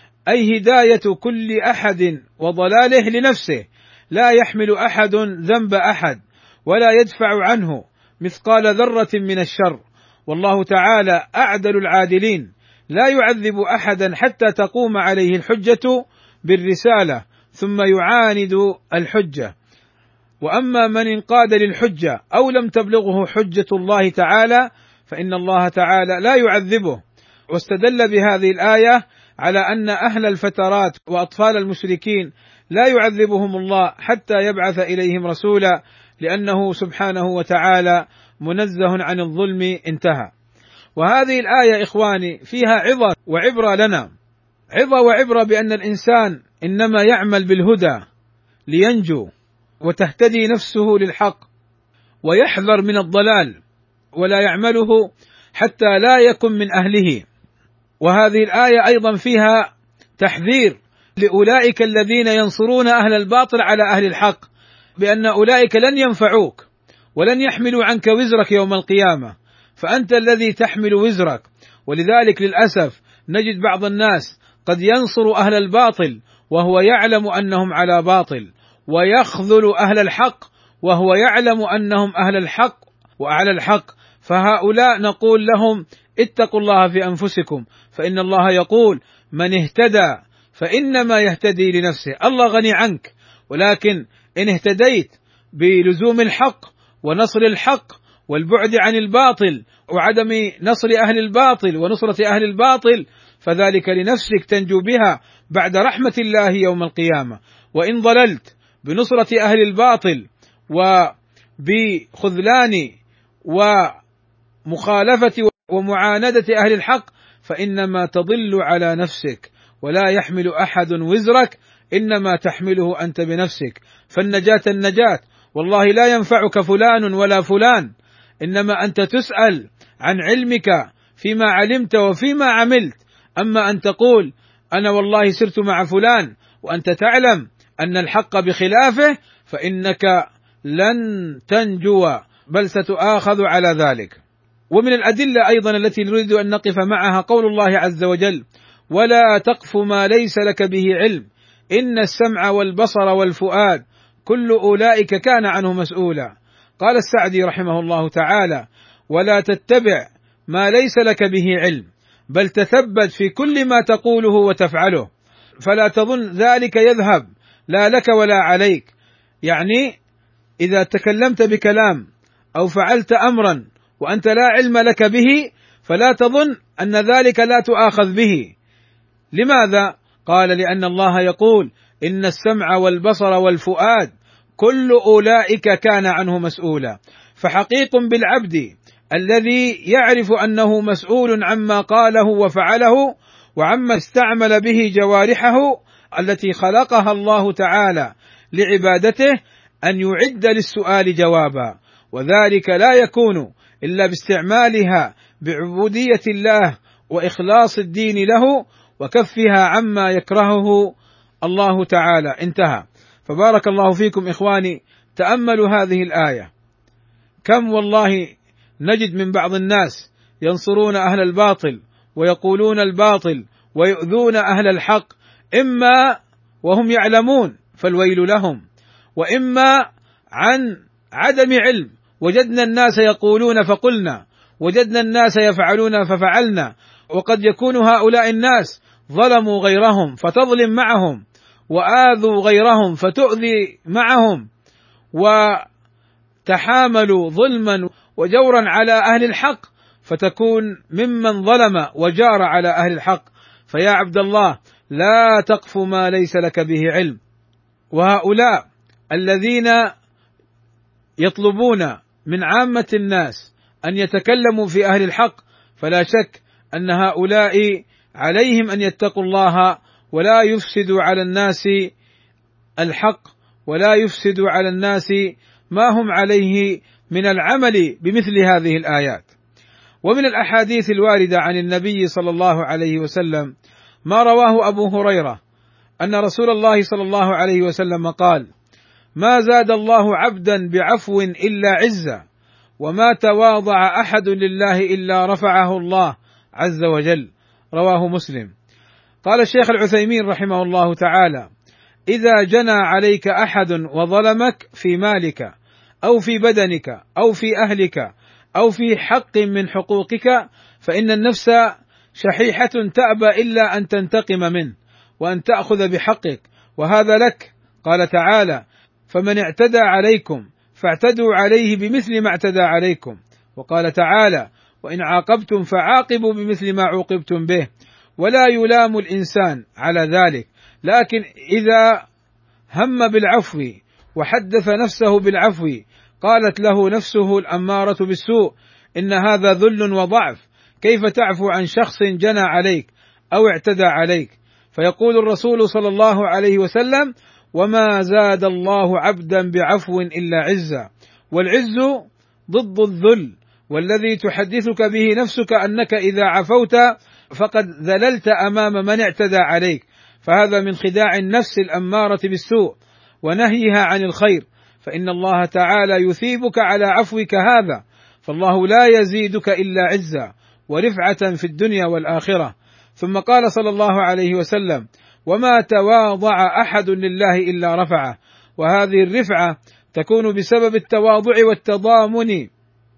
أي هداية كل أحد وضلاله لنفسه، لا يحمل أحد ذنب أحد ولا يدفع عنه مثقال ذرة من الشر، والله تعالى أعدل العادلين، لا يعذب أحدا حتى تقوم عليه الحجة بالرسالة ثم يعاند الحجة. وأما من انقاد للحجة أو لم تبلغه حجة الله تعالى فإن الله تعالى لا يعذبه. واستدل بهذه الآية على أن أهل الفترات وأطفال المشركين لا يعذبهم الله حتى يبعث إليهم رسولا، لأنه سبحانه وتعالى منزه عن الظلم. انتهى. وهذه الآية إخواني فيها عظة وعبرة لنا، عظة وعبرة بأن الإنسان إنما يعمل بالهدى لينجو وتهتدي نفسه للحق، ويحذر من الضلال ولا يعمله حتى لا يكن من أهله. وهذه الآية أيضا فيها تحذير لأولئك الذين ينصرون أهل الباطل على أهل الحق، بأن أولئك لن ينفعوك ولن يحملوا عنك وزرك يوم القيامة، فأنت الذي تحمل وزرك. ولذلك للأسف نجد بعض الناس قد ينصر أهل الباطل وهو يعلم أنهم على باطل، ويخذل أهل الحق وهو يعلم أنهم أهل الحق وعلى الحق. فهؤلاء نقول لهم: اتقوا الله في أنفسكم، فإن الله يقول: من اهتدى فإنما يهتدي لنفسه. الله غني عنك، ولكن إن اهتديت بلزوم الحق ونصر الحق والبعد عن الباطل وعدم نصر أهل الباطل ونصرة أهل الباطل فذلك لنفسك تنجو بها بعد رحمة الله يوم القيامة. وإن ضللت بنصرة أهل الباطل وبخذلان ومخالفة ومعاندة أهل الحق فإنما تضل على نفسك، ولا يحمل أحد وزرك، إنما تحمله أنت بنفسك. فالنجاة النجاة، والله لا ينفعك فلان ولا فلان، إنما أنت تسأل عن علمك فيما علمت وفيما عملت. أما أن تقول: أنا والله سرت مع فلان وأنت تعلم أن الحق بخلافه، فإنك لن تنجو بل ستؤاخذ على ذلك. ومن الأدلة أيضا التي نريد أن نقف معها قول الله عز وجل: ولا تقف ما ليس لك به علم إن السمع والبصر والفؤاد كل أولئك كان عنه مسؤولا. قال السعدي رحمه الله تعالى: ولا تتبع ما ليس لك به علم بل تثبت في كل ما تقوله وتفعله، فلا تظن ذلك يذهب لا لك ولا عليك. يعني إذا تكلمت بكلام أو فعلت أمرا وأنت لا علم لك به فلا تظن أن ذلك لا تؤاخذ به. لماذا؟ قال: لأن الله يقول: إن السمع والبصر والفؤاد كل أولئك كان عنه مسؤولا. فحقيق بالعبد الذي يعرف أنه مسؤول عما قاله وفعله وعما استعمل به جوارحه التي خلقها الله تعالى لعبادته أن يعد للسؤال جوابا، وذلك لا يكون إلا باستعمالها بعبودية الله وإخلاص الدين له وكفها عما يكرهه الله تعالى. انتهى. فبارك الله فيكم إخواني، تأملوا هذه الآية. كم والله نجد من بعض الناس ينصرون أهل الباطل ويقولون الباطل ويؤذون أهل الحق، إما وهم يعلمون فالويل لهم، وإما عن عدم علم. وجدنا الناس يقولون فقلنا، وجدنا الناس يفعلون ففعلنا. وقد يكون هؤلاء الناس ظلموا غيرهم فتظلم معهم، وآذوا غيرهم فتؤذي معهم، وتحاملوا ظلما وجورا على أهل الحق فتكون ممن ظلم وجار على أهل الحق. فيا عبد الله، لا تقف ما ليس لك به علم. وهؤلاء الذين يطلبون من عامة الناس أن يتكلموا في أهل الحق فلا شك أن هؤلاء عليهم أن يتقوا الله ولا يفسدوا على الناس الحق، ولا يفسدوا على الناس ما هم عليه من العمل بمثل هذه الآيات. ومن الأحاديث الواردة عن النبي صلى الله عليه وسلم ما رواه أبو هريرة أن رسول الله صلى الله عليه وسلم قال: ما زاد الله عبدا بعفو إلا عزا، وما تواضع أحد لله إلا رفعه الله عز وجل. رواه مسلم. قال الشيخ العثيمين رحمه الله تعالى: إذا جنى عليك أحد وظلمك في مالك أو في بدنك أو في أهلك أو في حق من حقوقك فإن النفس شحيحة تأبى إلا أن تنتقم منه وأن تأخذ بحقك، وهذا لك. قال تعالى: فمن اعتدى عليكم فاعتدوا عليه بمثل ما اعتدى عليكم. وقال تعالى: وإن عاقبتم فعاقبوا بمثل ما عوقبتم به، ولا يلام الإنسان على ذلك، لكن إذا هم بالعفو وحدث نفسه بالعفو قالت له نفسه الأمارة بالسوء: إن هذا ذل وضعف، كيف تعفو عن شخص جنى عليك أو اعتدى عليك؟ فيقول الرسول صلى الله عليه وسلم: وما زاد الله عبدا بعفو إلا عزا. والعز ضد الذل، والذي تحدثك به نفسك أنك إذا عفوت فقد ذللت أمام من اعتدى عليك، فهذا من خداع النفس الأمارة بالسوء ونهيها عن الخير، فإن الله تعالى يثيبك على عفوك هذا، فالله لا يزيدك إلا عزا ورفعة في الدنيا والآخرة. ثم قال صلى الله عليه وسلم: وما تواضع أحد لله إلا رفعه. وهذه الرفعة تكون بسبب التواضع والتضامن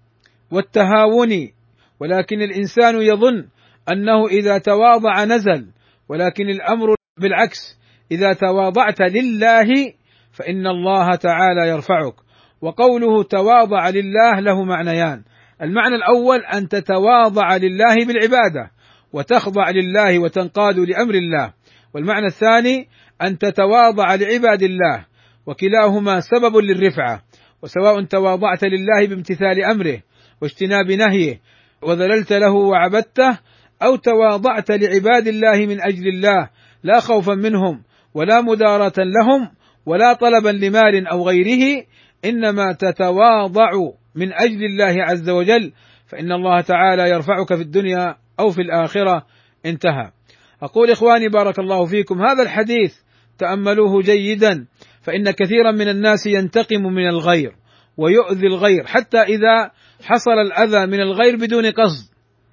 والتهاون، ولكن الإنسان يظن أنه إذا تواضع نزل، ولكن الأمر بالعكس: إذا تواضعت لله فإن الله تعالى يرفعك. وقوله تواضع لله له معنيان: المعنى الأول أن تتواضع لله بالعبادة وتخضع لله وتنقاد لأمر الله، والمعنى الثاني أن تتواضع لعباد الله، وكلاهما سبب للرفعة. وسواء تواضعت لله بامتثال أمره واجتناب نهيه وذللت له وعبدته، أو تواضعت لعباد الله من أجل الله لا خوفا منهم ولا مداراة لهم ولا طلبا لمال أو غيره، إنما تتواضع من أجل الله عز وجل، فإن الله تعالى يرفعك في الدنيا أو في الآخرة. انتهى. أقول إخواني بارك الله فيكم، هذا الحديث تأملوه جيدا، فإن كثيرا من الناس ينتقم من الغير ويؤذي الغير حتى إذا حصل الأذى من الغير بدون قصد.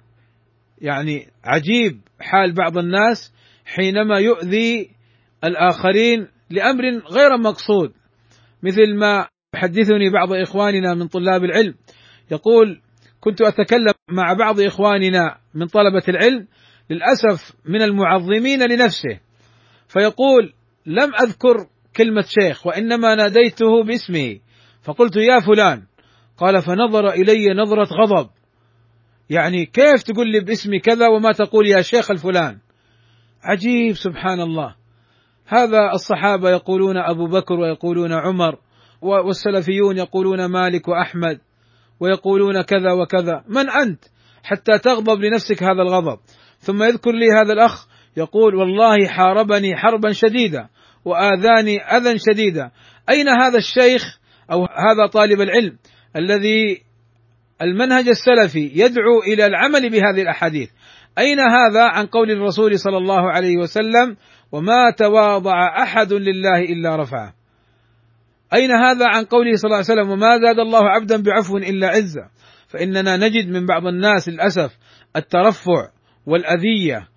يعني عجيب حال بعض الناس حينما يؤذي الآخرين لأمر غير مقصود، مثل ما يحدثني بعض إخواننا من طلاب العلم يقول: كنت أتكلم مع بعض إخواننا من طلبة العلم للأسف من المعظمين لنفسه، فيقول: لم أذكر كلمة شيخ وإنما ناديته باسمه فقلت: يا فلان. قال: فنظر إلي نظرة غضب، يعني كيف تقول لي باسمي كذا وما تقول يا شيخ الفلان؟ عجيب، سبحان الله. هذا الصحابة يقولون أبو بكر ويقولون عمر، والسلفيون يقولون مالك وأحمد ويقولون كذا وكذا. من أنت حتى تغضب لنفسك هذا الغضب؟ ثم يذكر لي هذا الأخ يقول: والله حاربني حربا شديدة وآذاني أذى شديدا. أين هذا الشيخ أو هذا طالب العلم الذي المنهج السلفي يدعو إلى العمل بهذه الأحاديث؟ أين هذا عن قول الرسول صلى الله عليه وسلم: وما تواضع أحد لله إلا رفعه؟ أين هذا عن قوله صلى الله عليه وسلم: وما زاد الله عبدا بعفو إلا عزا؟ فإننا نجد من بعض الناس للأسف الترفع والأذية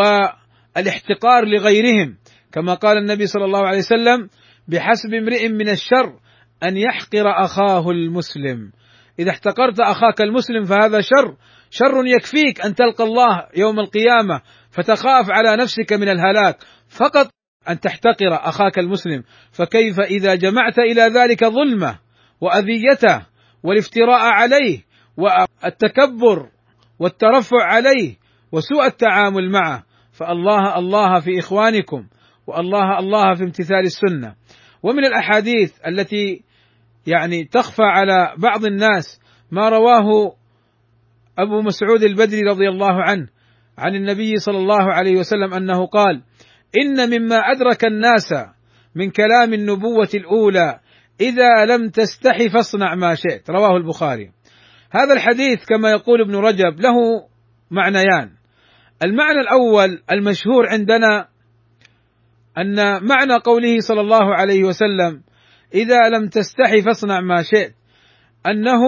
والاحتقار لغيرهم، كما قال النبي صلى الله عليه وسلم: بحسب امرئ من الشر أن يحقر أخاه المسلم. إذا احتقرت أخاك المسلم فهذا شر يكفيك أن تلقى الله يوم القيامة فتخاف على نفسك من الهلاك فقط أن تحتقر أخاك المسلم، فكيف إذا جمعت إلى ذلك ظلمه وأذيته والافتراء عليه والتكبر والترفع عليه وسوء التعامل معه؟ فالله الله في إخوانكم، والله الله في امتثال السنة. ومن الأحاديث التي يعني تخفى على بعض الناس ما رواه أبو مسعود البدري رضي الله عنه عن النبي صلى الله عليه وسلم أنه قال: إن مما أدرك الناس من كلام النبوة الأولى إذا لم تستحي فاصنع ما شئت، رواه البخاري. هذا الحديث كما يقول ابن رجب له معنيان. المعنى الأول المشهور عندنا أن معنى قوله صلى الله عليه وسلم: إذا لم تستحي فاصنع ما شئت، أنه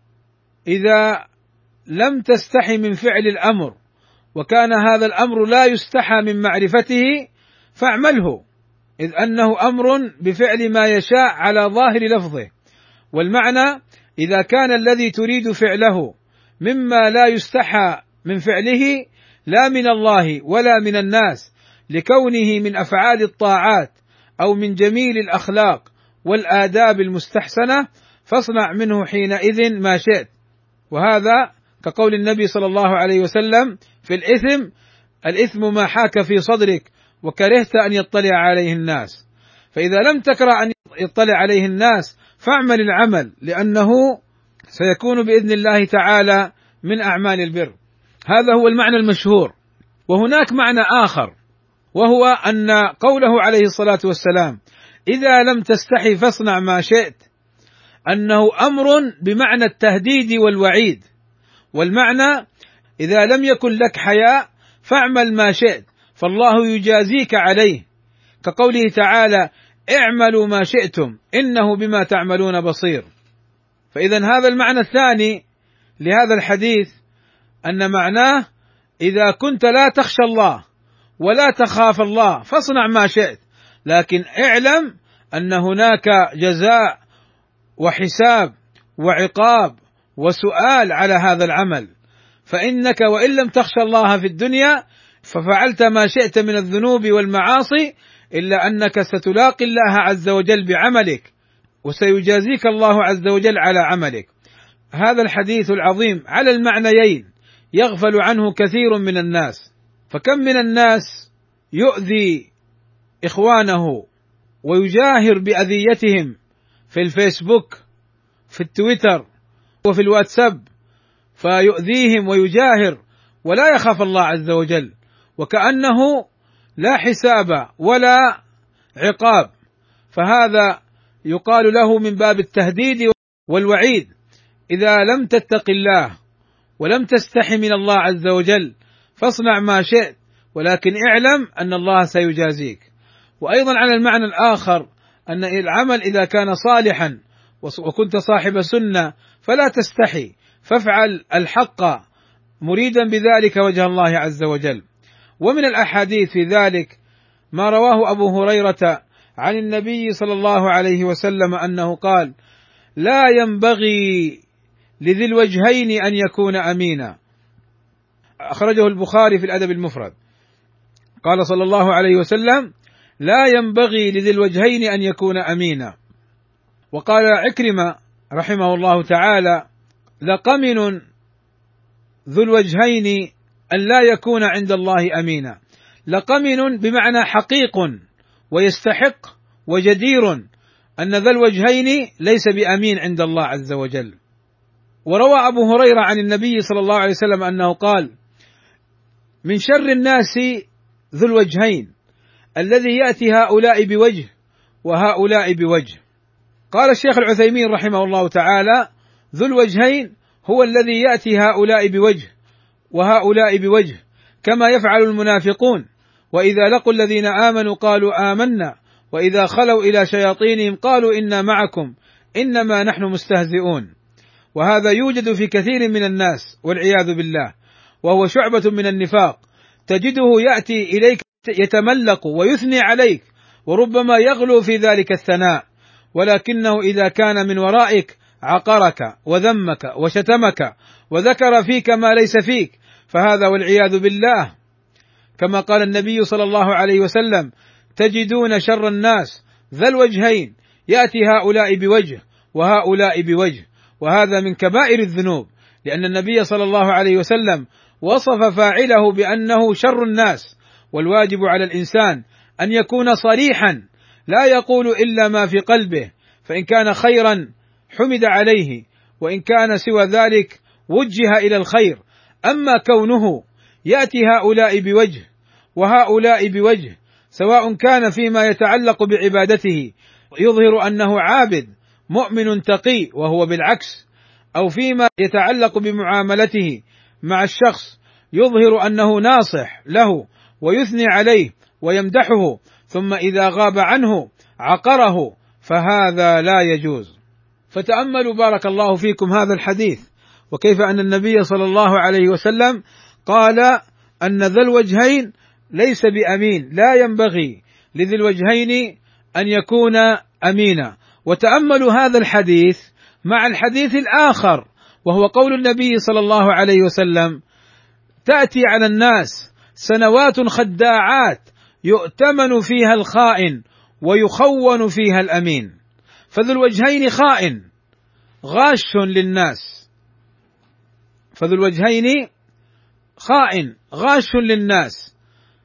إذا لم تستحي من فعل الأمر وكان هذا الأمر لا يستحى من معرفته فاعمله، إذ أنه أمر بفعل ما يشاء على ظاهر لفظه. والمعنى إذا كان الذي تريد فعله مما لا يستحى من فعله لا من الله ولا من الناس، لكونه من أفعال الطاعات أو من جميل الأخلاق والآداب المستحسنة، فاصنع منه حينئذ ما شئت. وهذا كقول النبي صلى الله عليه وسلم في الإثم: الإثم ما حاك في صدرك وكرهت أن يطلع عليه الناس. فإذا لم تكره أن يطلع عليه الناس فاعمل العمل، لأنه سيكون بإذن الله تعالى من أعمال البر. هذا هو المعنى المشهور. وهناك معنى آخر، وهو أن قوله عليه الصلاة والسلام: إذا لم تستحي فاصنع ما شئت، أنه أمر بمعنى التهديد والوعيد. والمعنى إذا لم يكن لك حياء فاعمل ما شئت فالله يجازيك عليه، كقوله تعالى: اعملوا ما شئتم إنه بما تعملون بصير. فإذا هذا المعنى الثاني لهذا الحديث، أن معناه إذا كنت لا تخشى الله ولا تخاف الله فاصنع ما شئت، لكن اعلم أن هناك جزاء وحساب وعقاب وسؤال على هذا العمل. فإنك وإن لم تخشى الله في الدنيا ففعلت ما شئت من الذنوب والمعاصي، إلا أنك ستلاقي الله عز وجل بعملك وسيجازيك الله عز وجل على عملك. هذا الحديث العظيم على المعنيين يغفل عنه كثير من الناس. فكم من الناس يؤذي إخوانه ويجاهر بأذيتهم في الفيسبوك، في التويتر، وفي الواتساب، فيؤذيهم ويجاهر ولا يخاف الله عز وجل، وكأنه لا حساب ولا عقاب. فهذا يقال له من باب التهديد والوعيد: إذا لم تتق الله ولم تستحي من الله عز وجل فاصنع ما شئت، ولكن اعلم أن الله سيجازيك. وأيضا على المعنى الآخر أن العمل إذا كان صالحا وكنت صاحب سنة فلا تستحي، فافعل الحق مريدا بذلك وجه الله عز وجل. ومن الأحاديث في ذلك ما رواه أبو هريرة عن النبي صلى الله عليه وسلم أنه قال: لا ينبغي لذي الوجهين أن يكون أمينا. أخرجه البخاري في الأدب المفرد. قال صلى الله عليه وسلم: لا ينبغي لذي الوجهين أن يكون أمينا. وقال عكرمة رحمه الله تعالى: لقمن ذو الوجهين أن لا يكون عند الله أمينا. لقمن بمعنى حقيق ويستحق وجدير أن ذا الوجهين ليس بأمين عند الله عز وجل. وروى أبو هريرة عن النبي صلى الله عليه وسلم أنه قال: من شر الناس ذو الوجهين الذي يأتي هؤلاء بوجه وهؤلاء بوجه. قال الشيخ العثيمين رحمه الله تعالى: ذو الوجهين هو الذي يأتي هؤلاء بوجه وهؤلاء بوجه، كما يفعل المنافقون، وإذا لقوا الذين آمنوا قالوا آمنا، وإذا خلوا إلى شياطينهم قالوا إنا معكم إنما نحن مستهزئون. وهذا يوجد في كثير من الناس والعياذ بالله، وهو شعبة من النفاق. تجده يأتي إليك يتملق ويثني عليك، وربما يغلو في ذلك الثناء، ولكنه إذا كان من ورائك عقرك وذمك وشتمك وذكر فيك ما ليس فيك، فهذا والعياذ بالله. كما قال النبي صلى الله عليه وسلم: تجدون شر الناس ذا الوجهين، يأتي هؤلاء بوجه وهؤلاء بوجه. وهذا من كبائر الذنوب، لأن النبي صلى الله عليه وسلم وصف فاعله بأنه شر الناس. والواجب على الإنسان أن يكون صريحا لا يقول إلا ما في قلبه، فإن كان خيرا حمد عليه، وإن كان سوى ذلك وجه إلى الخير. أما كونه يأتي هؤلاء بوجه وهؤلاء بوجه، سواء كان فيما يتعلق بعبادته يظهر أنه عابد مؤمن تقي وهو بالعكس، أو فيما يتعلق بمعاملته مع الشخص يظهر أنه ناصح له ويثني عليه ويمدحه، ثم إذا غاب عنه عقره، فهذا لا يجوز. فتأملوا بارك الله فيكم هذا الحديث، وكيف أن النبي صلى الله عليه وسلم قال أن ذا الوجهين ليس بأمين، لا ينبغي لذي الوجهين أن يكون أمينا. وتأملوا هذا الحديث مع الحديث الآخر، وهو قول النبي صلى الله عليه وسلم: تأتي على الناس سنوات خداعات يؤتمن فيها الخائن ويخون فيها الأمين. فذو الوجهين خائن غاش للناس، فذو الوجهين خائن غاش للناس،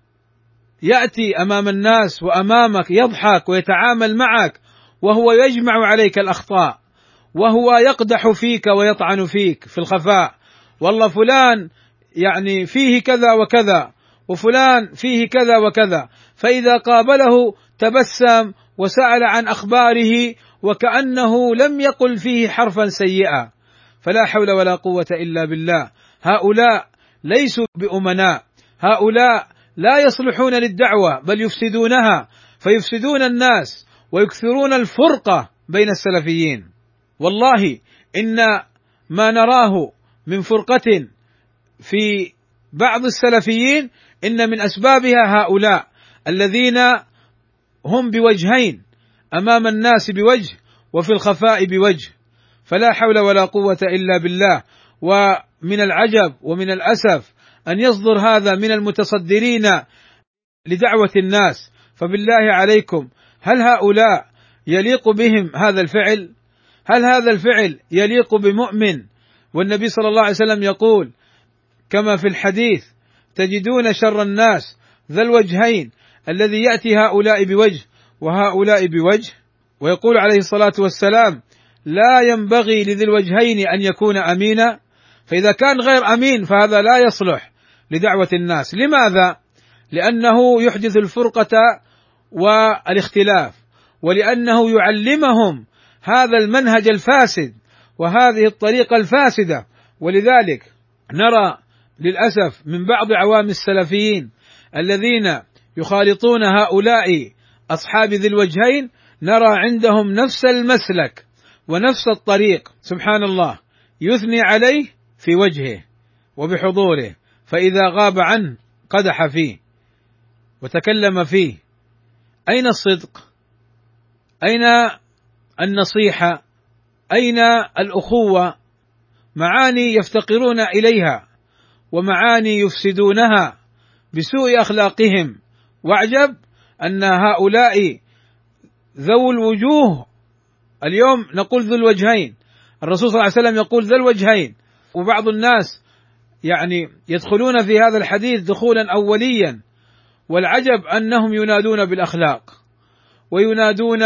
يأتي أمام الناس وأمامك يضحك ويتعامل معك وهو يجمع عليك الأخطاء، وهو يقدح فيك ويطعن فيك في الخفاء، والله فلان يعني فيه كذا وكذا وفلان فيه كذا وكذا، فإذا قابله تبسم وسأل عن أخباره وكأنه لم يقل فيه حرفا سيئا. فلا حول ولا قوة إلا بالله. هؤلاء ليسوا بأمناء، هؤلاء لا يصلحون للدعوة بل يفسدونها، فيفسدون الناس ويكثرون الفرقة بين السلفيين. والله إن ما نراه من فرقة في بعض السلفيين إن من أسبابها هؤلاء الذين هم بوجهين، أمام الناس بوجه وفي الخفاء بوجه. فلا حول ولا قوة إلا بالله. ومن العجب ومن الأسف أن يصدر هذا من المتصدرين لدعوة الناس. فبالله عليكم، هل هؤلاء يليق بهم هذا الفعل؟ هل هذا الفعل يليق بمؤمن؟ والنبي صلى الله عليه وسلم يقول كما في الحديث: تجدون شر الناس ذا الوجهين الذي يأتي هؤلاء بوجه وهؤلاء بوجه. ويقول عليه الصلاة والسلام: لا ينبغي لذي الوجهين أن يكون أمينا. فإذا كان غير أمين فهذا لا يصلح لدعوة الناس. لماذا؟ لأنه يحدث الفرقة والاختلاف، ولأنه يعلمهم هذا المنهج الفاسد وهذه الطريقة الفاسدة. ولذلك نرى للأسف من بعض عوام السلفيين الذين يخالطون هؤلاء أصحاب ذي الوجهين، نرى عندهم نفس المسلك ونفس الطريق، سبحان الله، يثني عليه في وجهه وبحضوره، فإذا غاب عنه قدح فيه وتكلم فيه. أين الصدق؟ أين النصيحة؟ أين الأخوة؟ معاني يفتقرون إليها ومعاني يفسدونها بسوء أخلاقهم. واعجب أن هؤلاء ذو الوجوه، اليوم نقول ذو الوجهين، الرسول صلى الله عليه وسلم يقول ذو الوجهين، وبعض الناس يعني يدخلون في هذا الحديث دخولا أوليا. والعجب أنهم ينادون بالأخلاق وينادون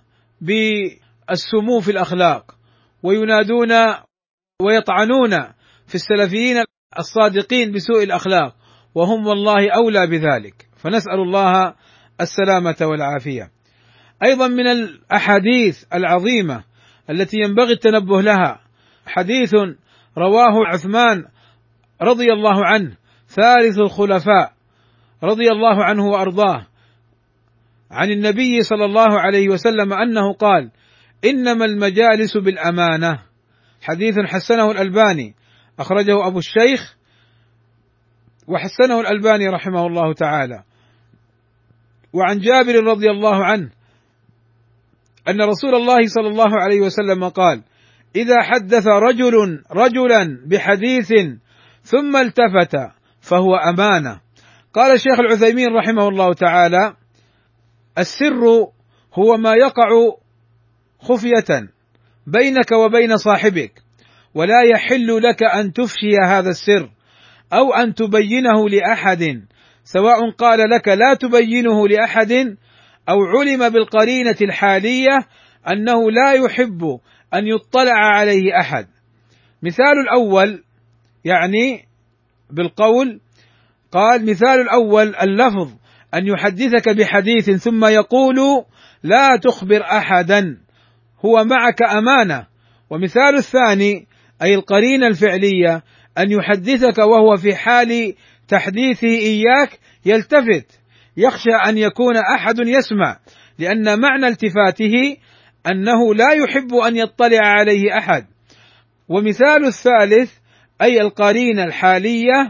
بالسمو في الأخلاق وينادون ويطعنون في السلفيين الصادقين بسوء الأخلاق، وهم والله أولى بذلك، فنسأل الله السلامة والعافية. أيضا من الأحاديث العظيمة التي ينبغي التنبه لها حديث رواه عثمان رضي الله عنه ثالث الخلفاء رضي الله عنه وأرضاه، عن النبي صلى الله عليه وسلم أنه قال: إنما المجالس بالأمانة. حديث حسنه الألباني، أخرجه أبو الشيخ وحسنه الألباني رحمه الله تعالى. وعن جابر رضي الله عنه أن رسول الله صلى الله عليه وسلم قال: إذا حدث رجلا بحديث ثم التفت فهو أمانة. قال الشيخ العثيمين رحمه الله تعالى: السر هو ما يقع خفية بينك وبين صاحبك، ولا يحل لك أن تفشي هذا السر أو أن تبينه لأحد، سواء قال لك لا تبينه لأحد أو علم بالقرينة الحالية أنه لا يحب أن يطلع عليه أحد. مثال الأول يعني بالقول: قال: مثال الأول اللفظ، أن يحدثك بحديث ثم يقول: لا تخبر أحدا، هو معك أمانة. ومثال الثاني أي القرينة الفعلية، أن يحدثك وهو في حال تحديثه إياك يلتفت، يخشى أن يكون أحد يسمع، لأن معنى التفاته أنه لا يحب أن يطلع عليه أحد. ومثال الثالث أي القرينة الحالية،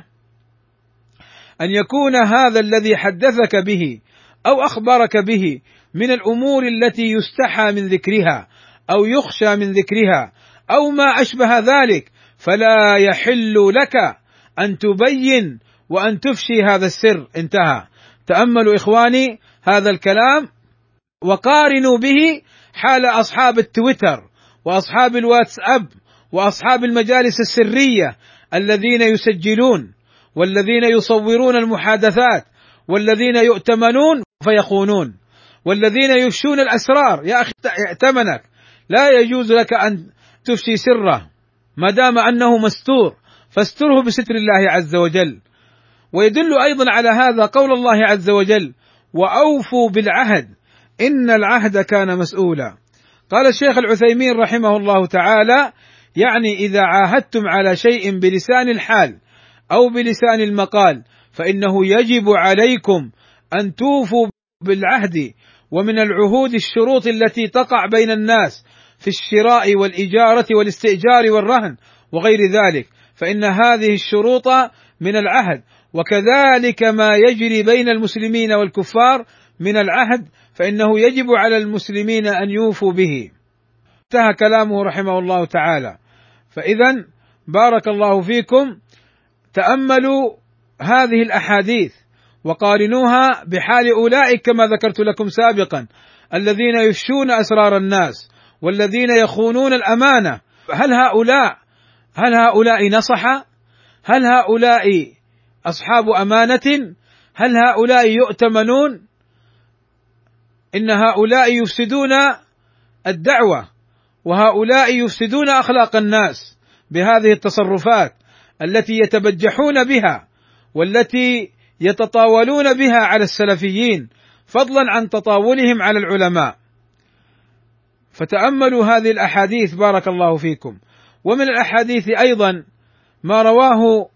أن يكون هذا الذي حدثك به أو أخبرك به من الأمور التي يستحى من ذكرها أو يخشى من ذكرها أو ما أشبه ذلك، فلا يحل لك أن تبين وأن تفشي هذا السر. انتهى. تأملوا إخواني هذا الكلام وقارنوا به حال أصحاب التويتر وأصحاب الواتساب وأصحاب المجالس السرية الذين يسجلون والذين يصورون المحادثات والذين يؤتمنون فيخونون والذين يفشون الأسرار. يا أخي ائتمنك، لا يجوز لك أن تفشي سره ما دام أنه مستور، فاستره بستر الله عز وجل. ويدل أيضا على هذا قول الله عز وجل: وأوفوا بالعهد إن العهد كان مسؤولا. قال الشيخ العثيمين رحمه الله تعالى: يعني إذا عاهدتم على شيء بلسان الحال أو بلسان المقال فإنه يجب عليكم أن توفوا بالعهد. ومن العهود الشروط التي تقع بين الناس في الشراء والإجارة والاستئجار والرهن وغير ذلك، فإن هذه الشروط من العهد، وكذلك ما يجري بين المسلمين والكفار من العهد، فإنه يجب على المسلمين أن يوفوا به. انتهى كلامه رحمه الله تعالى. فإذا بارك الله فيكم، تأملوا هذه الأحاديث وقارنوها بحال أولئك كما ذكرت لكم سابقا الذين يفشون أسرار الناس والذين يخونون الأمانة. هل هؤلاء نصح؟ هل هؤلاء أصحاب أمانة؟ هل هؤلاء يؤتمنون؟ إن هؤلاء يفسدون الدعوة، وهؤلاء يفسدون أخلاق الناس بهذه التصرفات التي يتبجحون بها والتي يتطاولون بها على السلفيين، فضلا عن تطاولهم على العلماء. فتأملوا هذه الأحاديث بارك الله فيكم. ومن الأحاديث أيضا ما رواه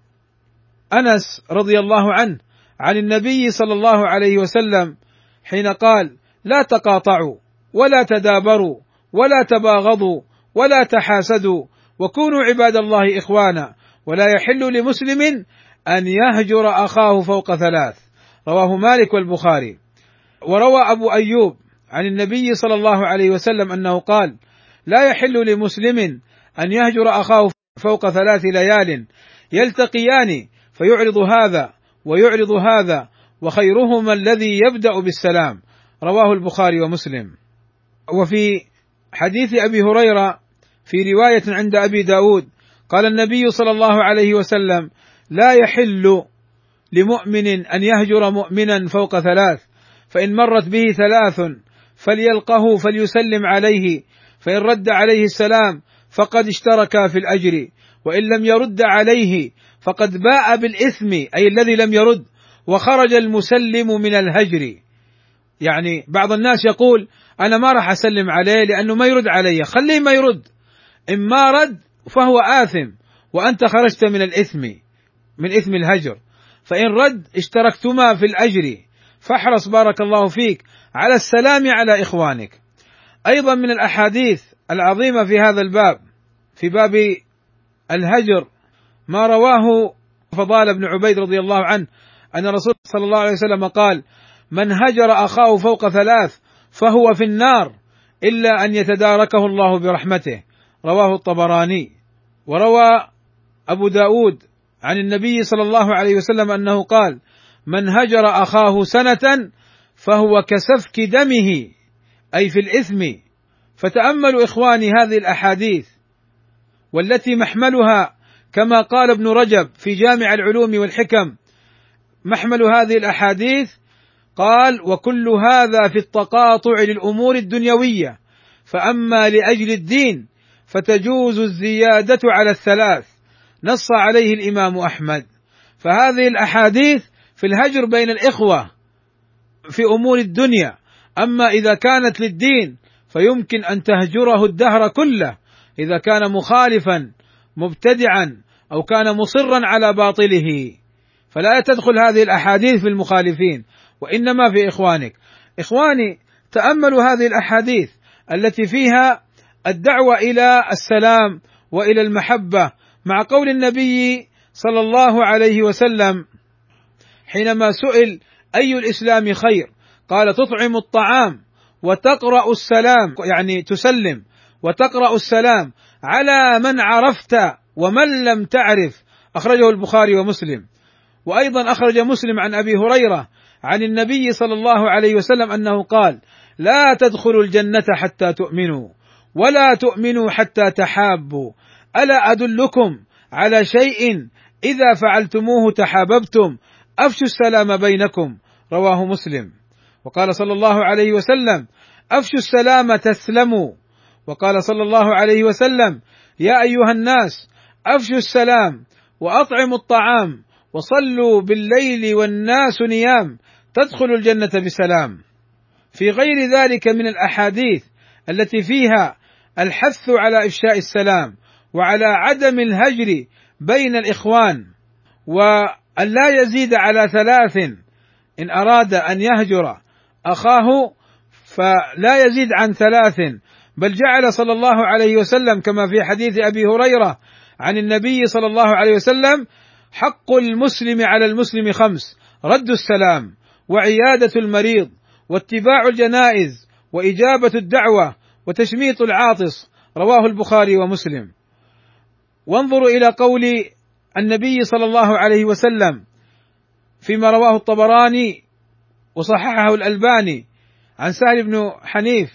أنس رضي الله عنه عن النبي صلى الله عليه وسلم حين قال: لا تقاطعوا ولا تدابروا ولا تباغضوا ولا تحاسدوا وكونوا عباد الله إخوانا، ولا يحل لمسلم أن يهجر أخاه فوق ثلاث. رواه مالك والبخاري. وروى أبو أيوب عن النبي صلى الله عليه وسلم أنه قال: لا يحل لمسلم أن يهجر أخاه فوق 3 ليال يلتقيان فيعرض هذا ويعرض هذا وخيرهما الذي يبدأ بالسلام. رواه البخاري ومسلم. وفي حديث أبي هريرة في رواية عند أبي داود قال النبي صلى الله عليه وسلم: لا يحل لمؤمن أن يهجر مؤمنا فوق 3، فإن مرت به 3 فليلقه فليسلم عليه، فإن رد عليه السلام فقد اشترك في الأجر، وإن لم يرد عليه فقد باء بالإثم، أي الذي لم يرد، وخرج المسلم من الهجر. يعني بعض الناس يقول: أنا ما راح أسلم عليه لأنه ما يرد علي، خليه ما يرد، إن ما رد فهو آثم وأنت خرجت من الإثم، من إثم الهجر، فإن رد اشتركتما في الأجر، فاحرص بارك الله فيك على السلام على إخوانك. أيضا من الأحاديث العظيمة في هذا الباب، في باب الهجر، ما رواه فضال بن عبيد رضي الله عنه أن الرسول صلى الله عليه وسلم قال: من هجر أخاه فوق 3 فهو في النار إلا أن يتداركه الله برحمته. رواه الطبراني. وروى أبو داود عن النبي صلى الله عليه وسلم أنه قال: من هجر أخاه 1 سنة فهو كسفك دمه، أي في الإثم. فتأملوا إخواني هذه الأحاديث، والتي محملها كما قال ابن رجب في جامع العلوم والحكم، محمل هذه الأحاديث قال: وكل هذا في التقاطع للأمور الدنيوية، فأما لأجل الدين فتجوز الزيادة على 3، نص عليه الإمام أحمد. فهذه الأحاديث في الهجر بين الإخوة في أمور الدنيا، أما إذا كانت للدين فيمكن أن تهجره الدهر كله إذا كان مخالفا مبتدعا أو كان مصرا على باطله، فلا تدخل هذه الأحاديث في المخالفين وإنما في إخوانك. إخواني، تأملوا هذه الأحاديث التي فيها الدعوة إلى السلام وإلى المحبة، مع قول النبي صلى الله عليه وسلم حينما سئل أي الإسلام خير قال تطعم الطعام وتقرأ السلام، يعني تسلم وتقرأ السلام على من عرفت ومن لم تعرف. أخرجه البخاري ومسلم. وأيضا أخرج مسلم عن أبي هريرة عن النبي صلى الله عليه وسلم أنه قال لا تدخلوا الجنة حتى تؤمنوا ولا تؤمنوا حتى تحابوا، ألا أدلكم على شيء إذا فعلتموه تحاببتم، أفشوا السلام بينكم. رواه مسلم. وقال صلى الله عليه وسلم أفشوا السلام تسلموا. وقال صلى الله عليه وسلم يا أيها الناس أفشوا السلام وأطعموا الطعام وصلوا بالليل والناس نيام تدخلوا الجنة بسلام. في غير ذلك من الأحاديث التي فيها الحث على إفشاء السلام وعلى عدم الهجر بين الإخوان، وأن لا يزيد على 3 إن أراد أن يهجر أخاه فلا يزيد عن 3، بل جعل صلى الله عليه وسلم كما في حديث أبي هريرة عن النبي صلى الله عليه وسلم حق المسلم على المسلم 5: رد السلام وعيادة المريض واتباع الجنائز وإجابة الدعوة وتشميط العاطس. رواه البخاري ومسلم. وانظروا إلى قول النبي صلى الله عليه وسلم فيما رواه الطبراني وصححه الألباني عن سهل بن حنيف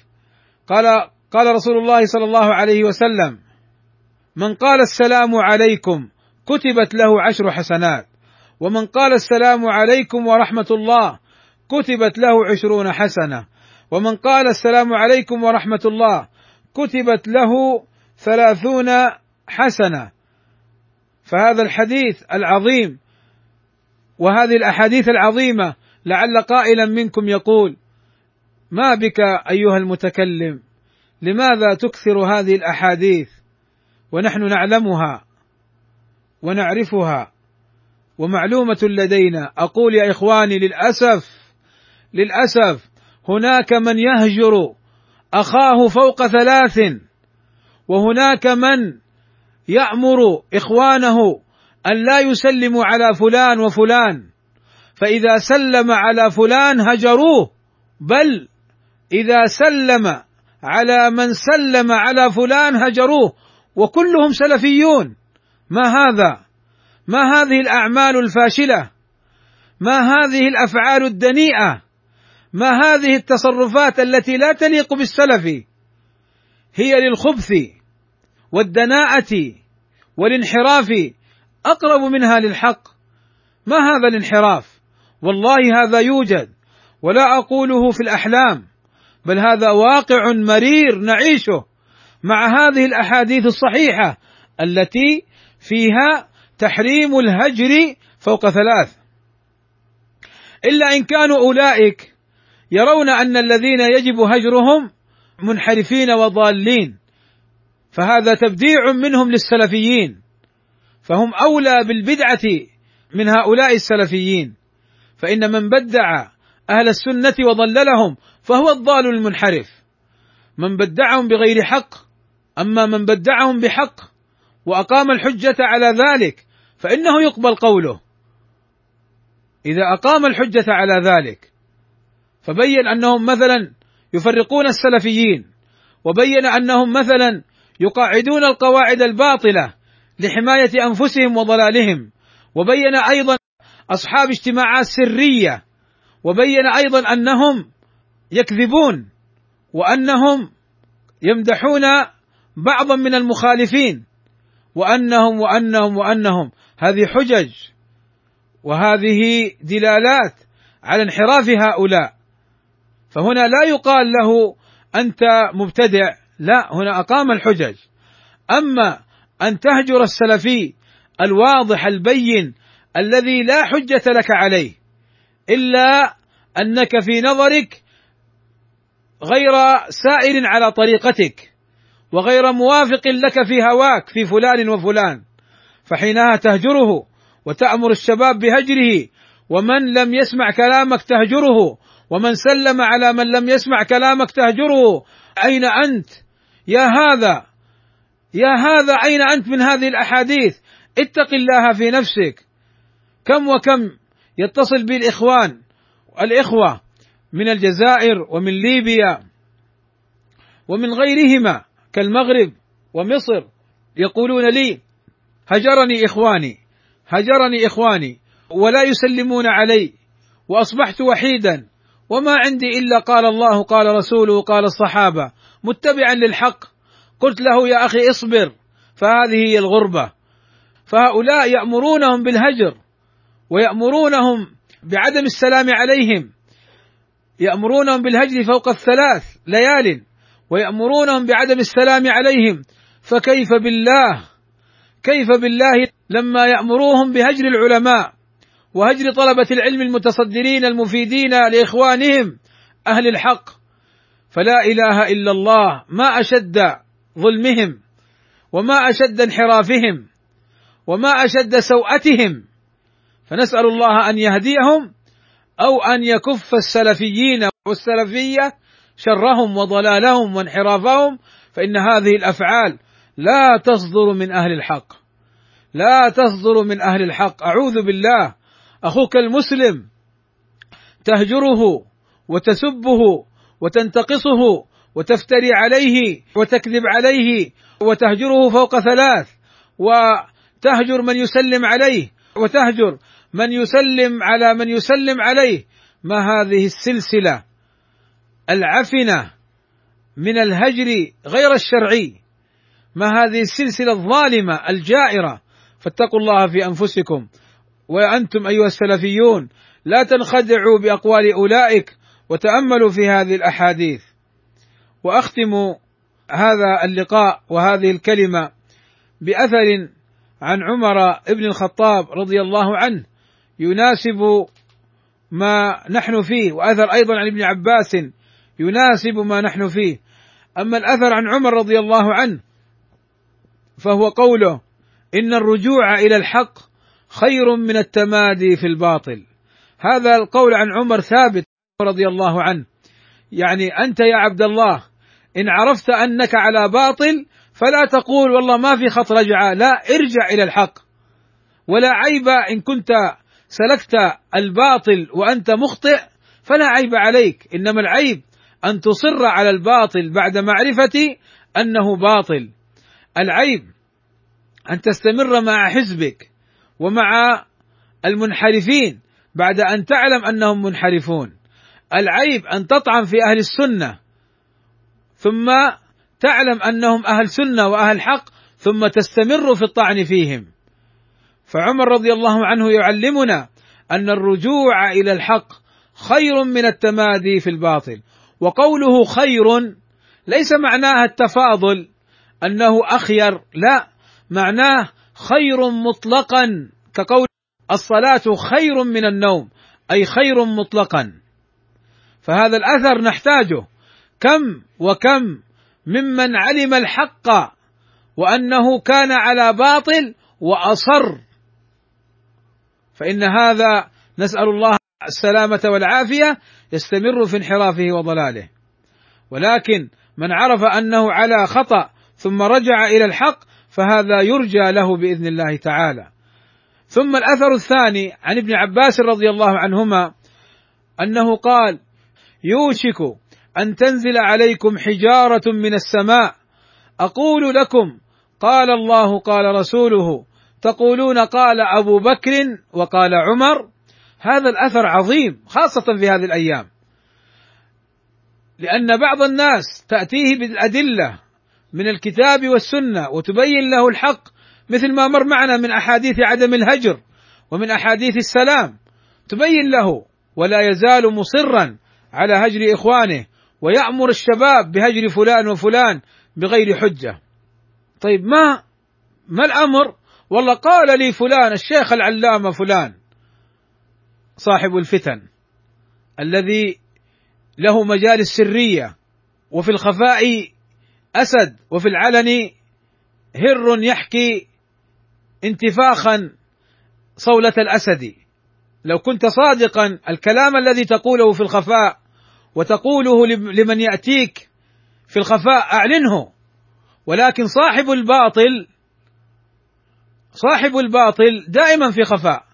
قال رسول الله صلى الله عليه وسلم من قال السلام عليكم كتبت له 10 حسنات، ومن قال السلام عليكم ورحمة الله كتبت له 20 حسنة، ومن قال السلام عليكم ورحمة الله كتبت له 30 حسنة. فهذا الحديث العظيم وهذه الأحاديث العظيمة لعل قائلا منكم يقول ما بك أيها المتكلم، لماذا تكثر هذه الأحاديث ونحن نعلمها ونعرفها ومعلومة لدينا؟ أقول يا إخواني للأسف هناك من يهجر أخاه فوق 3، وهناك من يأمر إخوانه أن لا يسلموا على فلان وفلان، فإذا سلم على فلان هجروه، بل إذا سلم على من سلم على فلان هجروه، وكلهم سلفيون. ما هذه الأعمال الفاشلة؟ ما هذه الأفعال الدنيئة؟ ما هذه التصرفات التي لا تليق بالسلف؟ هي للخبث والدناءة والانحراف أقرب منها للحق. ما هذا الانحراف؟ والله هذا يوجد، ولا أقوله في الأحلام، بل هذا واقع مرير نعيشه مع هذه الأحاديث الصحيحة التي فيها تحريم الهجر فوق 3. إلا إن كانوا أولئك يرون أن الذين يجب هجرهم منحرفين وضالين، فهذا تبديع منهم للسلفيين، فهم أولى بالبدعة من هؤلاء السلفيين، فإن من بدع أهل السنة وضللهم فهو الضال المنحرف، من بدعهم بغير حق. أما من بدعهم بحق وأقام الحجة على ذلك فإنه يقبل قوله. إذا أقام الحجة على ذلك فبين أنهم مثلا يفرقون السلفيين، وبين أنهم مثلا يقاعدون القواعد الباطلة لحماية أنفسهم وضلالهم، وبين أيضا أصحاب اجتماعات سرية، وبين أيضا أنهم يكذبون وأنهم يمدحون بعضا من المخالفين وأنهم هذه حجج وهذه دلالات على انحراف هؤلاء. فهنا لا يقال له أنت مبتدع، لا، هنا أقام الحجج. أما أن تهجر السلفي الواضح البين الذي لا حجة لك عليه إلا أنك في نظرك غير سائر على طريقتك وغير موافق لك في هواك في فلان وفلان، فحينها تهجره وتأمر الشباب بهجره، ومن لم يسمع كلامك تهجره، ومن سلم على من لم يسمع كلامك تهجره. أين أنت يا هذا؟ يا هذا أين أنت من هذه الأحاديث؟ اتق الله في نفسك. كم وكم يتصل بي الإخوة من الجزائر ومن ليبيا ومن غيرهما كالمغرب ومصر، يقولون لي هجرني إخواني ولا يسلمون علي، وأصبحت وحيدا وما عندي إلا قال الله قال رسوله قال الصحابة متبعا للحق. قلت له يا أخي اصبر، فهذه هي الغربة. فهؤلاء يأمرونهم بالهجر ويأمرونهم بعدم السلام عليهم، يأمرونهم بالهجر فوق 3 ليال، ويأمرونهم بعدم السلام عليهم، فكيف بالله لما يأمروهم بهجر العلماء وهجر طلبة العلم المتصدرين المفيدين لإخوانهم أهل الحق. فلا إله إلا الله، ما أشد ظلمهم وما أشد انحرافهم وما أشد سوءتهم. فنسأل الله أن يهديهم أو أن يكف السلفيين والسلفية شرهم وضلالهم وانحرافهم، فإن هذه الأفعال لا تصدر من أهل الحق. أعوذ بالله. أخوك المسلم تهجره وتسبه وتنتقصه وتفتري عليه وتكذب عليه وتهجره فوق 3، وتهجر من يسلم عليه وتهجر من يسلم على من يسلم عليه. ما هذه السلسلة العفنة من الهجر غير الشرعي؟ ما هذه السلسلة الظالمة الجائرة؟ فاتقوا الله في أنفسكم، وأنتم أيها السلفيون لا تنخدعوا بأقوال أولئك، وتأملوا في هذه الأحاديث. وأختم هذا اللقاء وهذه الكلمة بأثر عن عمر بن الخطاب رضي الله عنه يناسب ما نحن فيه، وأثر أيضا عن ابن عباس يناسب ما نحن فيه. أما الأثر عن عمر رضي الله عنه فهو قوله: إن الرجوع إلى الحق خير من التمادي في الباطل. هذا القول عن عمر ثابت رضي الله عنه، يعني أنت يا عبد الله إن عرفت أنك على باطل فلا تقول والله ما في خط رجعة، لا، ارجع إلى الحق. ولا عيب إن كنت سلكت الباطل وأنت مخطئ، فلا عيب عليك، إنما العيب أن تصر على الباطل بعد معرفة أنه باطل. العيب أن تستمر مع حزبك ومع المنحرفين بعد أن تعلم أنهم منحرفون. العيب أن تطعن في أهل السنة ثم تعلم أنهم أهل سنة وأهل حق ثم تستمر في الطعن فيهم. فعمر رضي الله عنه يعلمنا أن الرجوع إلى الحق خير من التمادي في الباطل. وقوله خير ليس معناه التفاضل أنه أخير، لا، معناه خير مطلقا، كقول الصلاة خير من النوم، أي خير مطلقا. فهذا الأثر نحتاجه. كم وكم ممن علم الحق وأنه كان على باطل وأصر، فإن هذا نسأل الله السلامة والعافية يستمر في انحرافه وضلاله. ولكن من عرف أنه على خطأ ثم رجع إلى الحق فهذا يرجى له بإذن الله تعالى. ثم الأثر الثاني عن ابن عباس رضي الله عنهما أنه قال: يوشك أن تنزل عليكم حجارة من السماء أقول لكم قال الله قال رسوله تقولون قال أبو بكر وقال عمر. هذا الأثر عظيم خاصة في هذه الأيام، لأن بعض الناس تأتيه بالأدلة من الكتاب والسنة وتبين له الحق، مثل ما مر معنا من أحاديث عدم الهجر ومن أحاديث السلام، تبين له ولا يزال مصرا على هجر إخوانه ويأمر الشباب بهجر فلان وفلان بغير حجة. طيب ما الأمر والله قال لي فلان الشيخ العلامة فلان صاحب الفتن الذي له مجالس سرية وفي الخفاء أسد وفي العلن هر يحكي انتفاخا صولة الأسد. لو كنت صادقا الكلام الذي تقوله في الخفاء وتقوله لمن يأتيك في الخفاء أعلنه، ولكن صاحب الباطل دائما في خفاء،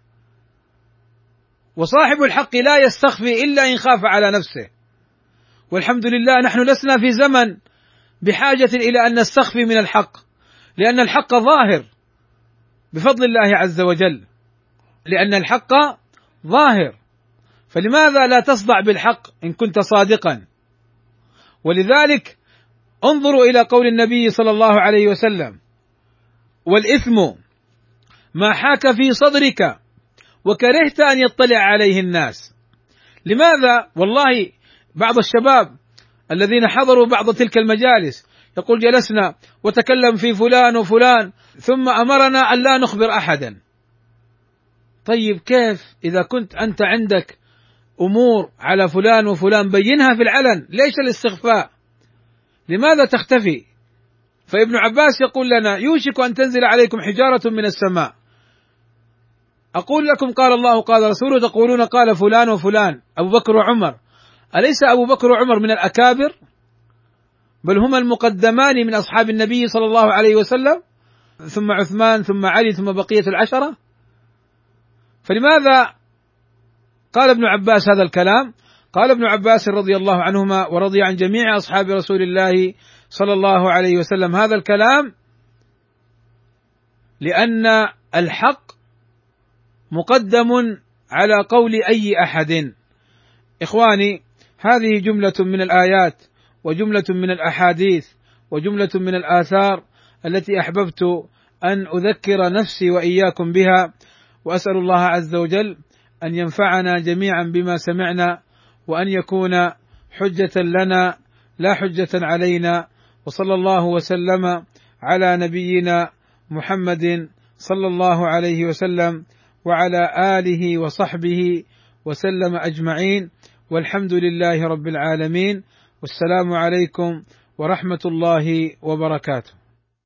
وصاحب الحق لا يستخفي إلا إن خاف على نفسه. والحمد لله نحن لسنا في زمن بحاجة إلى أن نستخفي من الحق، لأن الحق ظاهر بفضل الله عز وجل، لأن الحق ظاهر، فلماذا لا تصدع بالحق إن كنت صادقا؟ ولذلك انظروا إلى قول النبي صلى الله عليه وسلم: والإثم ما حاك في صدرك وكرهت أن يطلع عليه الناس. لماذا؟ والله بعض الشباب الذين حضروا بعض تلك المجالس يقول: جلسنا وتكلم في فلان وفلان ثم أمرنا أن لا نخبر أحدا. طيب كيف إذا كنت أنت عندك أمور على فلان وفلان بينها في العلن، ليش الاستخفاء؟ لماذا تختفي؟ فابن عباس يقول لنا: يوشك أن تنزل عليكم حجارة من السماء، أقول لكم قال الله قال رسوله تقولون قال فلان وفلان أبو بكر وعمر. أليس أبو بكر وعمر من الأكابر؟ بل هما المقدمان من أصحاب النبي صلى الله عليه وسلم، ثم عثمان ثم علي ثم بقية العشرة. فلماذا قال ابن عباس هذا الكلام؟ قال ابن عباس رضي الله عنهما ورضي عن جميع أصحاب رسول الله صلى الله عليه وسلم هذا الكلام لأن الحق مقدم على قول أي أحد. إخواني، هذه جملة من الآيات وجملة من الأحاديث وجملة من الآثار التي أحببت أن أذكر نفسي وإياكم بها، وأسأل الله عز وجل أن ينفعنا جميعا بما سمعنا، وأن يكون حجة لنا لا حجة علينا. وصلى الله وسلم على نبينا محمد صلى الله عليه وسلم وعلى آله وصحبه وسلم أجمعين، والحمد لله رب العالمين، والسلام عليكم ورحمة الله وبركاته.